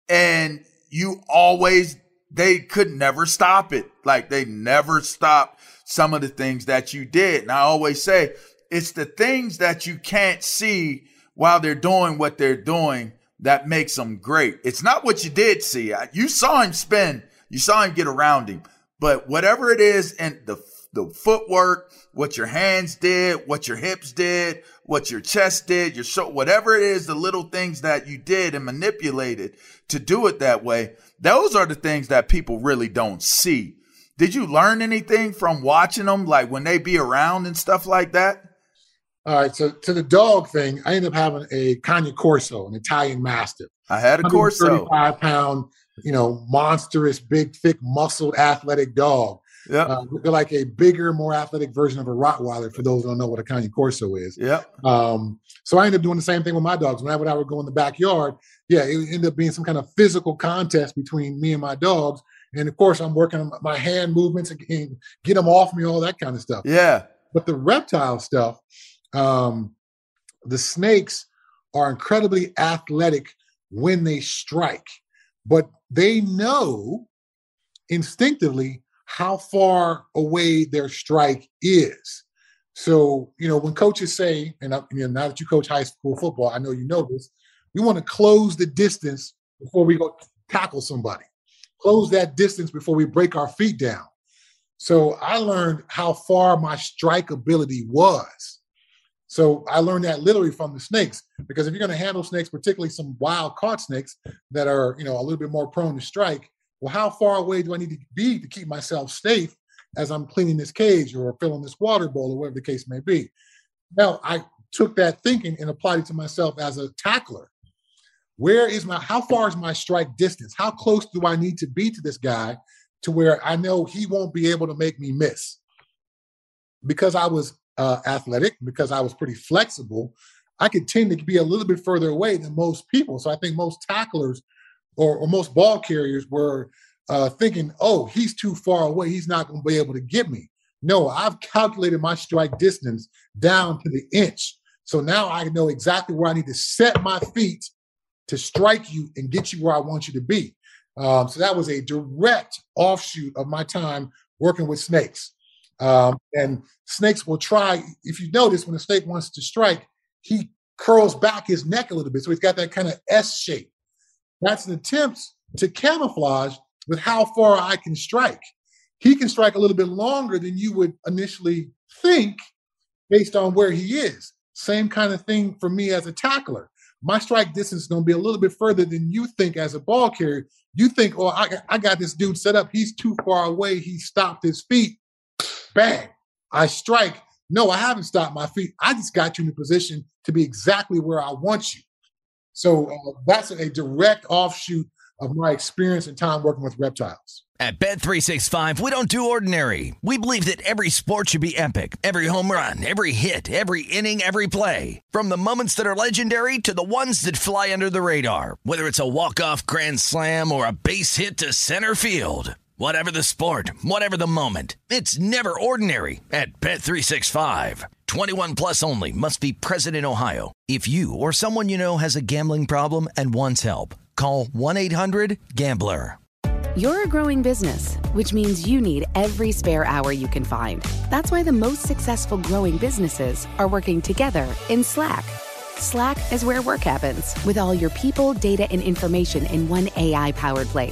And you always, they could never stop it. Like they never stopped some of the things that you did. And I always say, it's the things that you can't see while they're doing what they're doing that makes them great. It's not what you did see. You saw him spin. You saw him get around him. But whatever it is, and the the footwork, what your hands did, what your hips did, what your chest did, your shoulder, whatever it is, the little things that you did and manipulated to do it that way, those are the things that people really don't see. Did you learn anything from watching them, like when they be around and stuff like that? All right, so to the dog thing, I ended up having a Cane Corso, an Italian Mastiff. I had a Corso. thirty-five pound, you know, monstrous, big, thick, muscled, athletic dog. Yeah, uh, they're like a bigger, more athletic version of a Rottweiler. For those who don't know what a Cane Corso is. Yeah. Um, so I ended up doing the same thing with my dogs. Whenever I would go in the backyard, yeah, it ended up being some kind of physical contest between me and my dogs. And of course, I'm working on my hand movements and get them off me, all that kind of stuff. Yeah. But the reptile stuff, um, the snakes are incredibly athletic when they strike, but they know instinctively how far away their strike is. So, you know, when coaches say, and I, you know, now that you coach high school football, I know you know this, we want to close the distance before we go tackle somebody. Close that distance before we break our feet down. So I learned how far my strike ability was. So I learned that literally from the snakes, because if you're going to handle snakes, particularly some wild caught snakes that are, you know, a little bit more prone to strike, well, how far away do I need to be to keep myself safe as I'm cleaning this cage or filling this water bowl or whatever the case may be? Now, I took that thinking and applied it to myself as a tackler. Where is my, how far is my strike distance? How close do I need to be to this guy to where I know he won't be able to make me miss? Because I was uh, athletic, because I was pretty flexible, I could tend to be a little bit further away than most people. So I think most tacklers or, or most ball carriers were uh, thinking, oh, he's too far away. He's not going to be able to get me. No, I've calculated my strike distance down to the inch. So now I know exactly where I need to set my feet to strike you and get you where I want you to be. Um, so that was a direct offshoot of my time working with snakes. Um, and snakes will try, if you notice, when a snake wants to strike, he curls back his neck a little bit. So he's got that kind of S shape. That's an attempt to camouflage with how far I can strike. He can strike a little bit longer than you would initially think based on where he is. Same kind of thing for me as a tackler. My strike distance is going to be a little bit further than you think as a ball carrier. You think, oh, I, I got this dude set up. He's too far away. He stopped his feet. Bang. I strike. No, I haven't stopped my feet. I just got you in a position to be exactly where I want you. So uh, that's a direct offshoot of my experience and time working with reptiles. At Bet three sixty-five, we don't do ordinary. We believe that every sport should be epic. Every home run, every hit, every inning, every play. From the moments that are legendary to the ones that fly under the radar. Whether it's a walk-off grand slam or a base hit to center field. Whatever the sport, whatever the moment. It's never ordinary at Bet three sixty-five. twenty-one plus only. Must be present in Ohio. If you or someone you know has a gambling problem and wants help, call one eight hundred gambler. You're a growing business, which means you need every spare hour you can find. That's why the most successful growing businesses are working together in Slack. Slack is where work happens, with all your people, data, and information in one A I-powered place.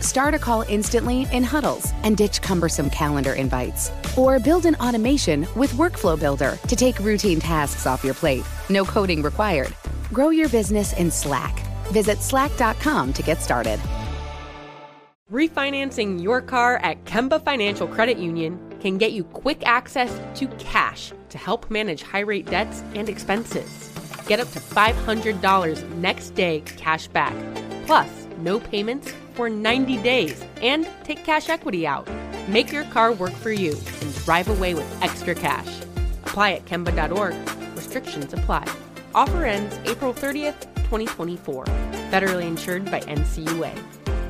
Start a call instantly in huddles and ditch cumbersome calendar invites. Or build an automation with Workflow Builder to take routine tasks off your plate. No coding required. Grow your business in Slack. Visit slack dot com to get started. Refinancing your car at Kemba Financial Credit Union can get you quick access to cash to help manage high-rate debts and expenses. Get up to five hundred dollars next day cash back, plus no payments for ninety days, and take cash equity out. Make your car work for you and drive away with extra cash. Apply at kemba dot org. Restrictions apply. Offer ends April thirtieth, twenty twenty-four. Federally insured by N C U A.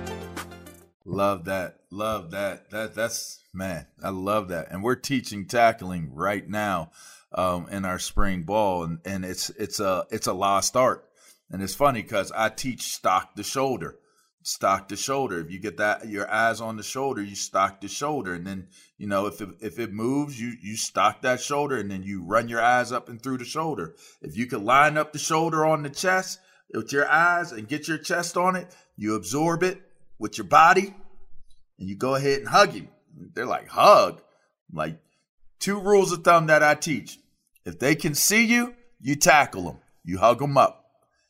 Love that. Love that. That that's man, I love that. And we're teaching tackling right now um, in our spring ball, and, and it's it's a it's a lost art. And it's funny because I teach stock the shoulder. Stock the shoulder. If you get that your eyes on the shoulder, you stock the shoulder, and then you know if it, if it moves, you you stock that shoulder, and then you run your eyes up and through the shoulder. If you can line up the shoulder on the chest with your eyes and get your chest on it, you absorb it with your body, and you go ahead and hug him. They're like, hug? Like, two rules of thumb that I teach. If they can see you, you tackle them. You hug them up.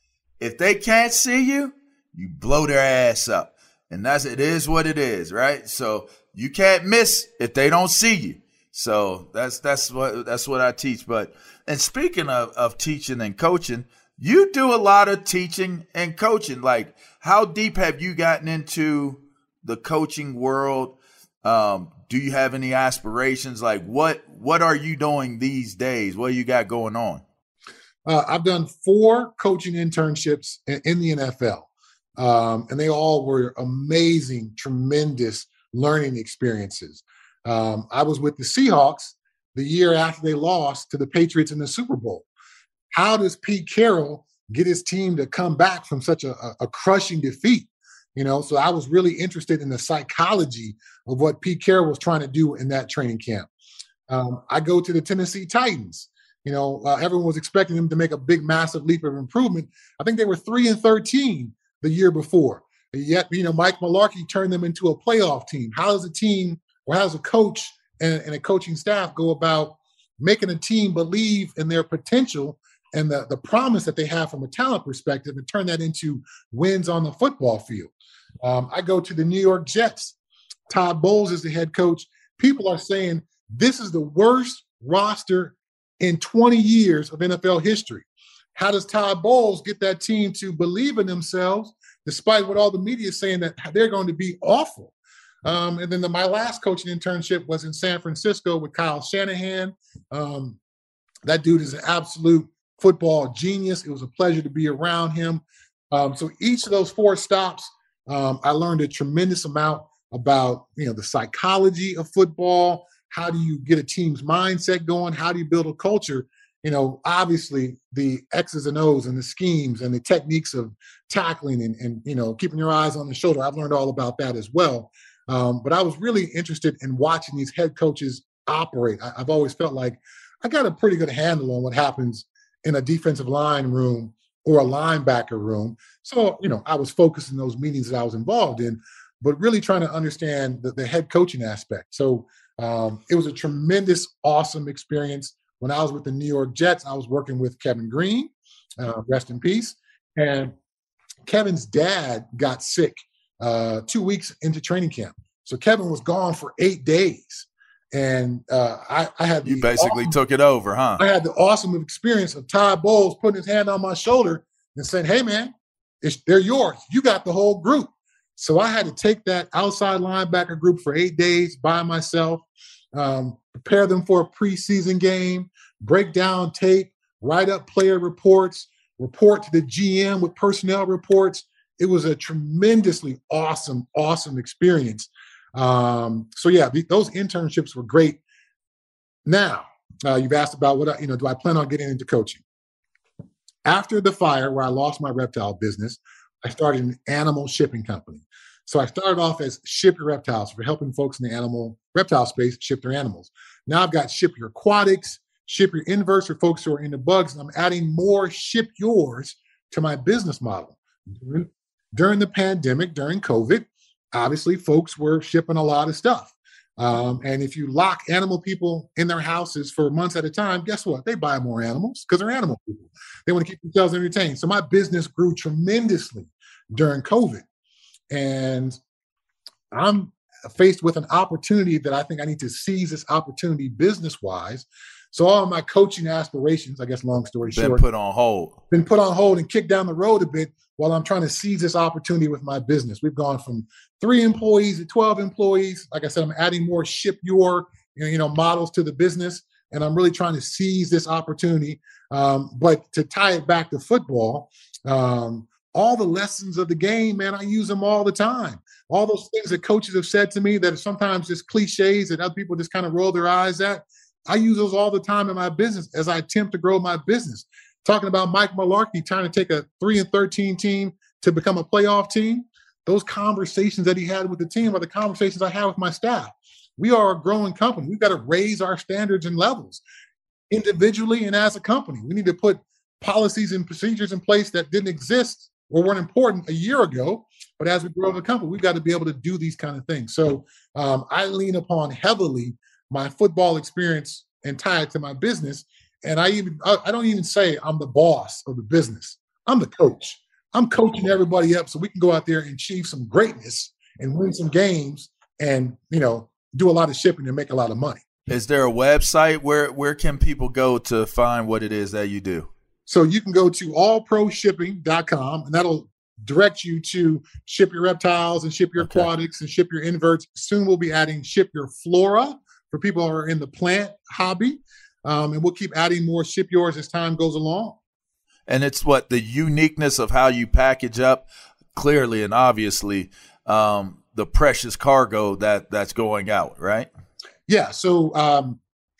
If they can't see you, you blow their ass up. And that's it is what it is, right? So you can't miss if they don't see you. So that's that's what that's what I teach. But and speaking of, of teaching and coaching, you do a lot of teaching and coaching. Like, how deep have you gotten into the coaching world? Um, do you have any aspirations? Like, what what are you doing these days? What you got going on? Uh, I've done four coaching internships in, in the N F L. Um, and they all were amazing, tremendous learning experiences. Um, I was with the Seahawks the year after they lost to the Patriots in the Super Bowl. How does Pete Carroll get his team to come back from such a, a crushing defeat? You know, so I was really interested in the psychology of what Pete Carroll was trying to do in that training camp. Um, I go to the Tennessee Titans. You know, uh, everyone was expecting them to make a big, massive leap of improvement. I think they were three and thirteen the year before. Yet, you know, Mike Mularkey turned them into a playoff team. How does a team, or how does a coach and, and a coaching staff go about making a team believe in their potential and the, the promise that they have from a talent perspective and turn that into wins on the football field? Um, I go to the New York Jets. Todd Bowles is the head coach. People are saying this is the worst roster in twenty years of N F L history. How does Todd Bowles get that team to believe in themselves, despite what all the media is saying that they're going to be awful? Um, and then the, my last coaching internship was in San Francisco with Kyle Shanahan. Um, that dude is an absolute football genius. It was a pleasure to be around him. Um, so each of those four stops, um, I learned a tremendous amount about, you know, the psychology of football. How do you get a team's mindset going? How do you build a culture? You know, obviously the X's and O's and the schemes and the techniques of tackling and, and you know, keeping your eyes on the shoulder. I've learned all about that as well. Um, but I was really interested in watching these head coaches operate. I, I've always felt like I got a pretty good handle on what happens in a defensive line room or a linebacker room. So, you know, I was focused in those meetings that I was involved in, but really trying to understand the, the head coaching aspect. So um, it was a tremendous, awesome experience. When I was with the New York Jets, I was working with Kevin Green, uh, rest in peace. And Kevin's dad got sick uh, two weeks into training camp. So Kevin was gone for eight days. And uh, I, I had You basically awesome, took it over, huh? I had the awesome experience of Todd Bowles putting his hand on my shoulder and saying, hey, man, it's, they're yours. You got the whole group. So I had to take that outside linebacker group for eight days by myself, um, prepare them for a preseason game, break down tape, write up player reports, report to the G M with personnel reports. It was a tremendously awesome, awesome experience. Um, so yeah, th- those internships were great. Now, uh, you've asked about what, I, you know, do I plan on getting into coaching? After the fire where I lost my reptile business, I started an animal shipping company. So I started off as Ship Your Reptiles for helping folks in the animal reptile space ship their animals. Now I've got Ship Your Aquatics, Ship Your Inverse for folks who are into bugs, and I'm adding more Ship Yours to my business model. During, during the pandemic, during COVID, obviously folks were shipping a lot of stuff. Um, and if you lock animal people in their houses for months at a time, guess what? They buy more animals because they're animal people. They want to keep themselves entertained. So my business grew tremendously during COVID. And I'm faced with an opportunity that I think I need to seize this opportunity business-wise. So all of my coaching aspirations, I guess long story been short, put on hold. Been put on hold and kicked down the road a bit while I'm trying to seize this opportunity with my business. We've gone from three employees to twelve employees. Like I said, I'm adding more ship your, you know, models to the business, and I'm really trying to seize this opportunity. Um, but to tie it back to football, um, all the lessons of the game, man, I use them all the time. All those things that coaches have said to me that are sometimes just cliches that other people just kind of roll their eyes at, I use those all the time in my business as I attempt to grow my business. Talking about Mike Mularkey trying to take a three and thirteen team to become a playoff team. Those conversations that he had with the team are the conversations I have with my staff. We are a growing company. We've got to raise our standards and levels individually and as a company. We need to put policies and procedures in place that didn't exist or weren't important a year ago. But as we grow the company, we've got to be able to do these kind of things. So um, I lean upon heavily my football experience and tie it to my business. And I even I, I don't even say I'm the boss of the business. I'm the coach. I'm coaching everybody up so we can go out there and achieve some greatness and win some games and, you know, do a lot of shipping and make a lot of money. Is there a website where where can people go to find what it is that you do? So you can go to all pro shipping dot com, and that'll direct you to ship your reptiles and ship your Okay. aquatics and ship your inverts. Soon we'll be adding ship your flora for people who are in the plant hobby. Um, and we'll keep adding more ship yours as time goes along. And it's what the uniqueness of how you package up, clearly and obviously, um, the precious cargo that that's going out, right? Yeah. So um,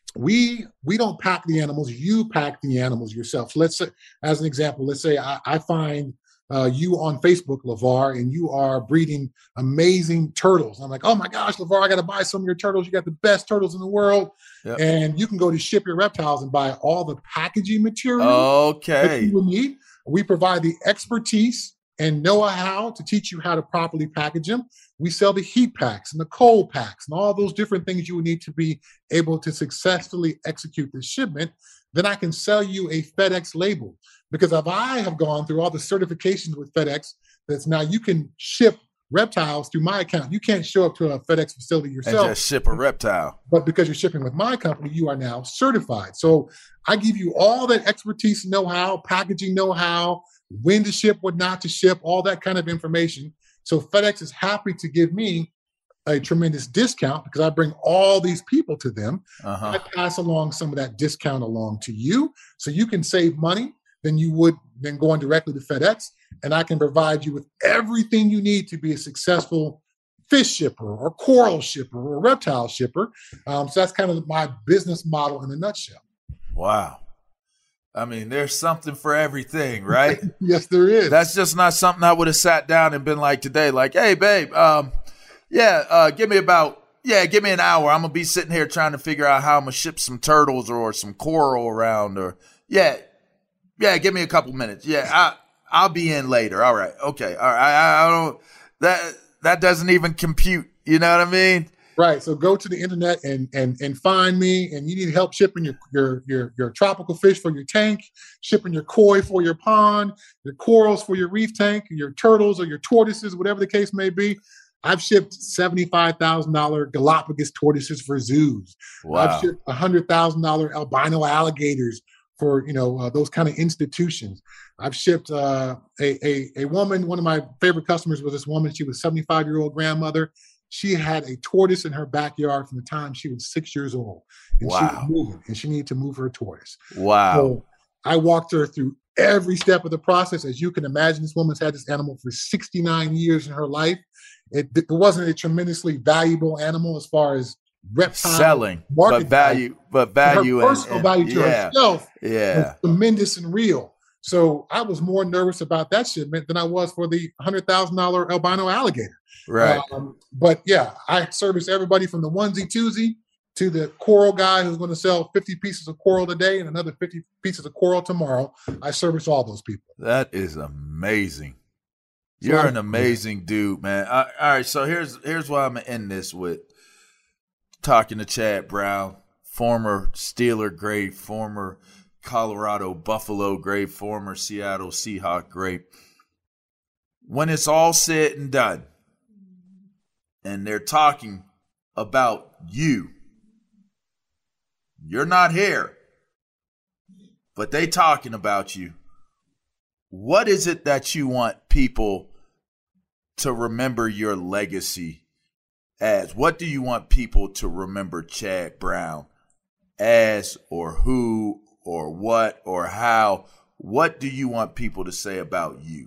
we we don't pack the animals. You pack the animals yourself. So let's say, as an example, let's say I, I find uh, you on Facebook, LeVar, and you are breeding amazing turtles. I'm like, oh my gosh, LeVar, I got to buy some of your turtles. You got the best turtles in the world. Yep. And you can go to Ship Your Reptiles and buy all the packaging material Okay. that you will need. We provide the expertise and know-how to teach you how to properly package them. We sell the heat packs and the cold packs and all those different things you would need to be able to successfully execute this shipment. Then I can sell you a FedEx label, because if I have gone through all the certifications with FedEx, that's now you can ship reptiles through my account. You can't show up to a FedEx facility yourself. And just ship a reptile. But because you're shipping with my company, you are now certified. So I give you all that expertise, know-how, packaging know-how, when to ship, what not to ship, all that kind of information. So FedEx is happy to give me a tremendous discount because I bring all these people to them. Uh-huh. I pass along some of that discount along to you so you can save money than you would than going directly to FedEx. And I can provide you with everything you need to be a successful fish shipper or coral shipper or reptile shipper. Um, so that's kind of my business model in a nutshell. Wow. I mean, there's something for everything, right? Yes, there is. That's just not something I would have sat down and been like today, like, hey, babe, um, yeah, uh, give me about, yeah, give me an hour. I'm going to be sitting here trying to figure out how I'm going to ship some turtles or some coral around, or, yeah, yeah, give me a couple minutes. Yeah, I, I'll be in later. All right. Okay. All right. I, I don't, that, that doesn't even compute. You know what I mean? Right. So go to the internet and and and find me. And you need help shipping your your your your tropical fish for your tank, shipping your koi for your pond, your corals for your reef tank, your turtles or your tortoises, whatever the case may be. I've shipped seventy-five thousand dollars Galapagos tortoises for zoos. Wow. I've shipped one hundred thousand dollars albino alligators for, you know, uh, those kind of institutions. I've shipped uh, a, a a woman. One of my favorite customers was this woman. She was a seventy-five-year-old grandmother. She had a tortoise in her backyard from the time she was six years old. And wow. she was moving, and she needed to move her tortoise. Wow. So I walked her through every step of the process. As you can imagine, this woman's had this animal for sixty-nine years in her life. It, it wasn't a tremendously valuable animal as far as reptile selling, market but value, but value her and personal and, value to yeah, herself yeah. was tremendous and real. So I was more nervous about that shipment than I was for the one hundred thousand dollars albino alligator. Right. Um, but yeah, I service everybody from the onesie twosie to the coral guy who's going to sell fifty pieces of coral today and another fifty pieces of coral tomorrow. I service all those people. That is amazing. You're so an amazing dude, man. All right, so here's here's why I'm going to end this with talking to Chad Brown, former Steeler great, former Colorado Buffalo great, former Seattle Seahawk great. When it's all said and done, and they're talking about you, you're not here, but they talking about you. What is it that you want people to remember your legacy as? What do you want people to remember Chad Brown as, or who, or what, or how? What do you want people to say about you?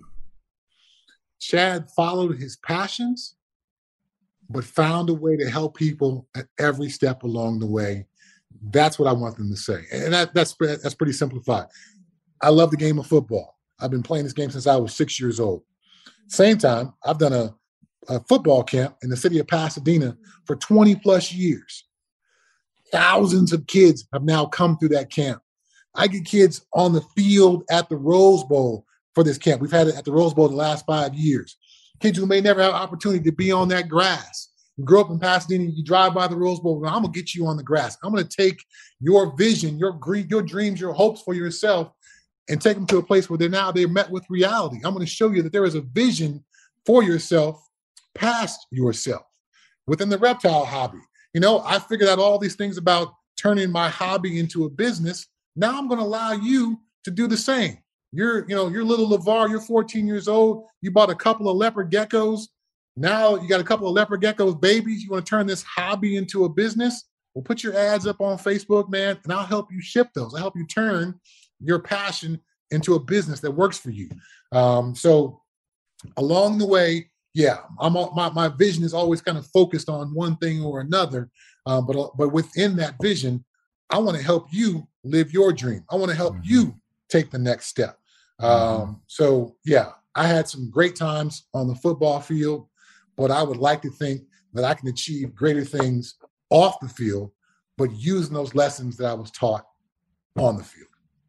Chad followed his passions, but found a way to help people at every step along the way. That's what I want them to say. And that, that's, that's pretty simplified. I love the game of football. I've been playing this game since I was six years old. Same time, I've done a, a football camp in the city of Pasadena for twenty plus years. Thousands of kids have now come through that camp. I get kids on the field at the Rose Bowl for this camp. We've had it at the Rose Bowl the last five years. Kids who may never have an opportunity to be on that grass. You grow up in Pasadena, you drive by the Rose Bowl, I'm going to get you on the grass. I'm going to take your vision, your, your dreams, your hopes for yourself, and take them to a place where they're now they're met with reality. I'm going to show you that there is a vision for yourself past yourself. Within the reptile hobby, you know, I figured out all these things about turning my hobby into a business. Now I'm going to allow you to do the same. You're, you know, you're little LeVar, you're fourteen years old. You bought a couple of leopard geckos. Now you got a couple of leopard geckos babies. You want to turn this hobby into a business? Well, put your ads up on Facebook, man, and I'll help you ship those. I'll help you turn your passion into a business that works for you. Um, so along the way, yeah, I'm my, my vision is always kind of focused on one thing or another. Uh, but, but within that vision, I want to help you live your dream. I want to help mm-hmm. you take the next step. Um, mm-hmm. So yeah, I had some great times on the football field, but I would like to think that I can achieve greater things off the field, but using those lessons that I was taught on the field.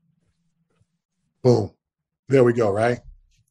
Boom. There we go, right?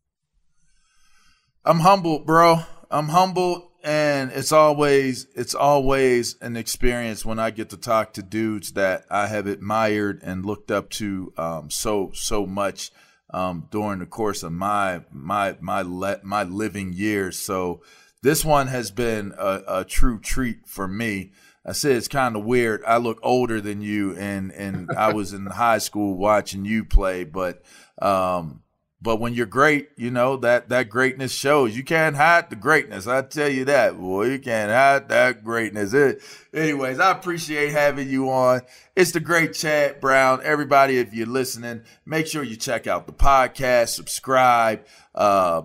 I'm humbled, bro. I'm humbled, and it's always it's always an experience when I get to talk to dudes that I have admired and looked up to um, so so much um, during the course of my my my le- my living years. So this one has been a, a true treat for me. I said it's kind of weird. I look older than you, and and I was in high school watching you play. But um, but when you're great, you know that that greatness shows. You can't hide the greatness. I tell you that, boy. You can't hide that greatness. It, anyways, I appreciate having you on. It's the great Chad Brown. Everybody, if you're listening, make sure you check out the podcast, subscribe. Uh,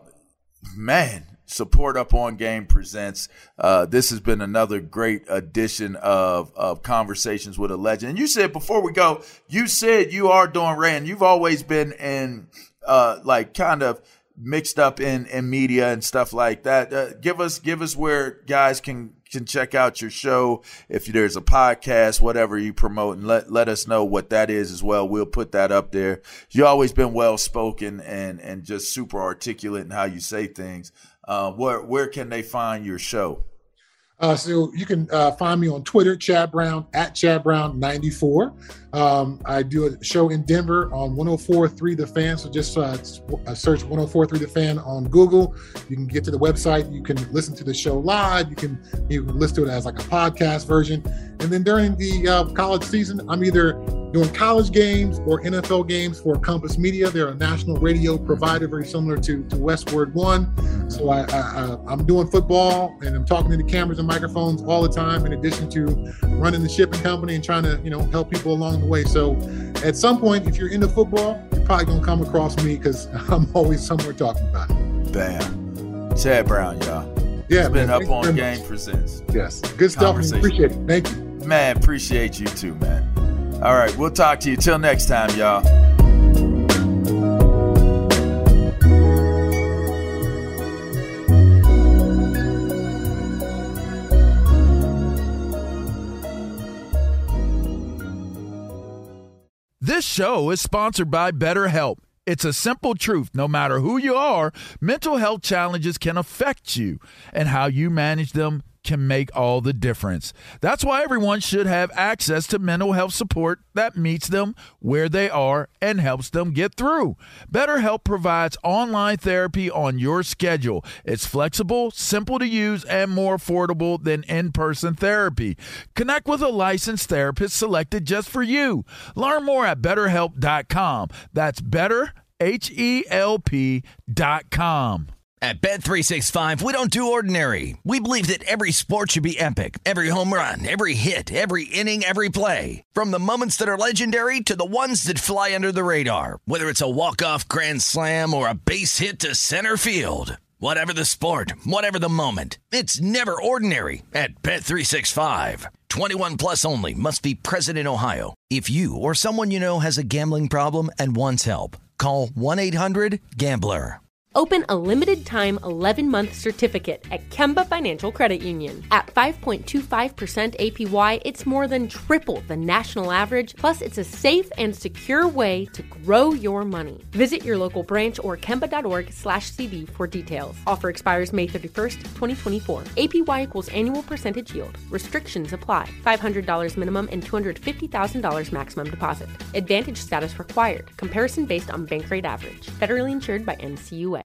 man. Support Up On Game presents. Uh, this has been another great edition of, of Conversations with a Legend. And you said before we go, you said you are doing Rand. You've always been in uh, like kind of mixed up in, in media and stuff like that. Uh, give us give us where guys can can check out your show. If there's a podcast, whatever you promote, and let let us know what that is as well. We'll put that up there. You've always been well spoken and and just super articulate in how you say things. Uh, where where can they find your show? Uh, so you can uh, find me on Twitter, Chad Brown, at Chad Brown ninety-four. Um, I do a show in Denver on one oh four point three The Fan. So just uh, search one oh four point three The Fan on Google. You can get to the website. You can listen to the show live. You can you can listen to it as like a podcast version. And then during the uh, college season, I'm either doing college games or N F L games for Compass Media. They're a national radio provider, very similar to, to Westward One. So I, I, I'm doing football, and I'm talking to the cameras and microphones all the time, in addition to running the shipping company and trying to, you know, help people along the way. So at some point, if you're into football, you're probably going to come across me because I'm always somewhere talking about it. Bam. Chad Brown, y'all. Yeah, it's been man, Up On Game much. Presents. Yes. Good stuff. Appreciate it. Thank you. Man, appreciate you too, man. All right, we'll talk to you. Till next time, y'all. This show is sponsored by BetterHelp. It's a simple truth. No matter who you are, mental health challenges can affect you, and how you manage them can make all the difference. That's why everyone should have access to mental health support that meets them where they are and helps them get through. BetterHelp provides online therapy on your schedule. It's flexible, simple to use, and more affordable than in-person therapy. Connect with a licensed therapist selected just for you. Learn more at better help dot com. That's better, H E L P dot com. At Bet three sixty-five, we don't do ordinary. We believe that every sport should be epic. Every home run, every hit, every inning, every play. From the moments that are legendary to the ones that fly under the radar. Whether it's a walk-off grand slam or a base hit to center field. Whatever the sport, whatever the moment. It's never ordinary at Bet three sixty-five. twenty-one plus only. Must be present in Ohio. If you or someone you know has a gambling problem and wants help, call one eight hundred gambler. Open a limited-time eleven-month certificate at Kemba Financial Credit Union. At five point two five percent A P Y, it's more than triple the national average, plus it's a safe and secure way to grow your money. Visit your local branch or kemba.org slash CD for details. Offer expires May thirty-first, twenty twenty-four. A P Y equals annual percentage yield. Restrictions apply. five hundred dollars minimum and two hundred fifty thousand dollars maximum deposit. Advantage status required. Comparison based on bank rate average. Federally insured by N C U A.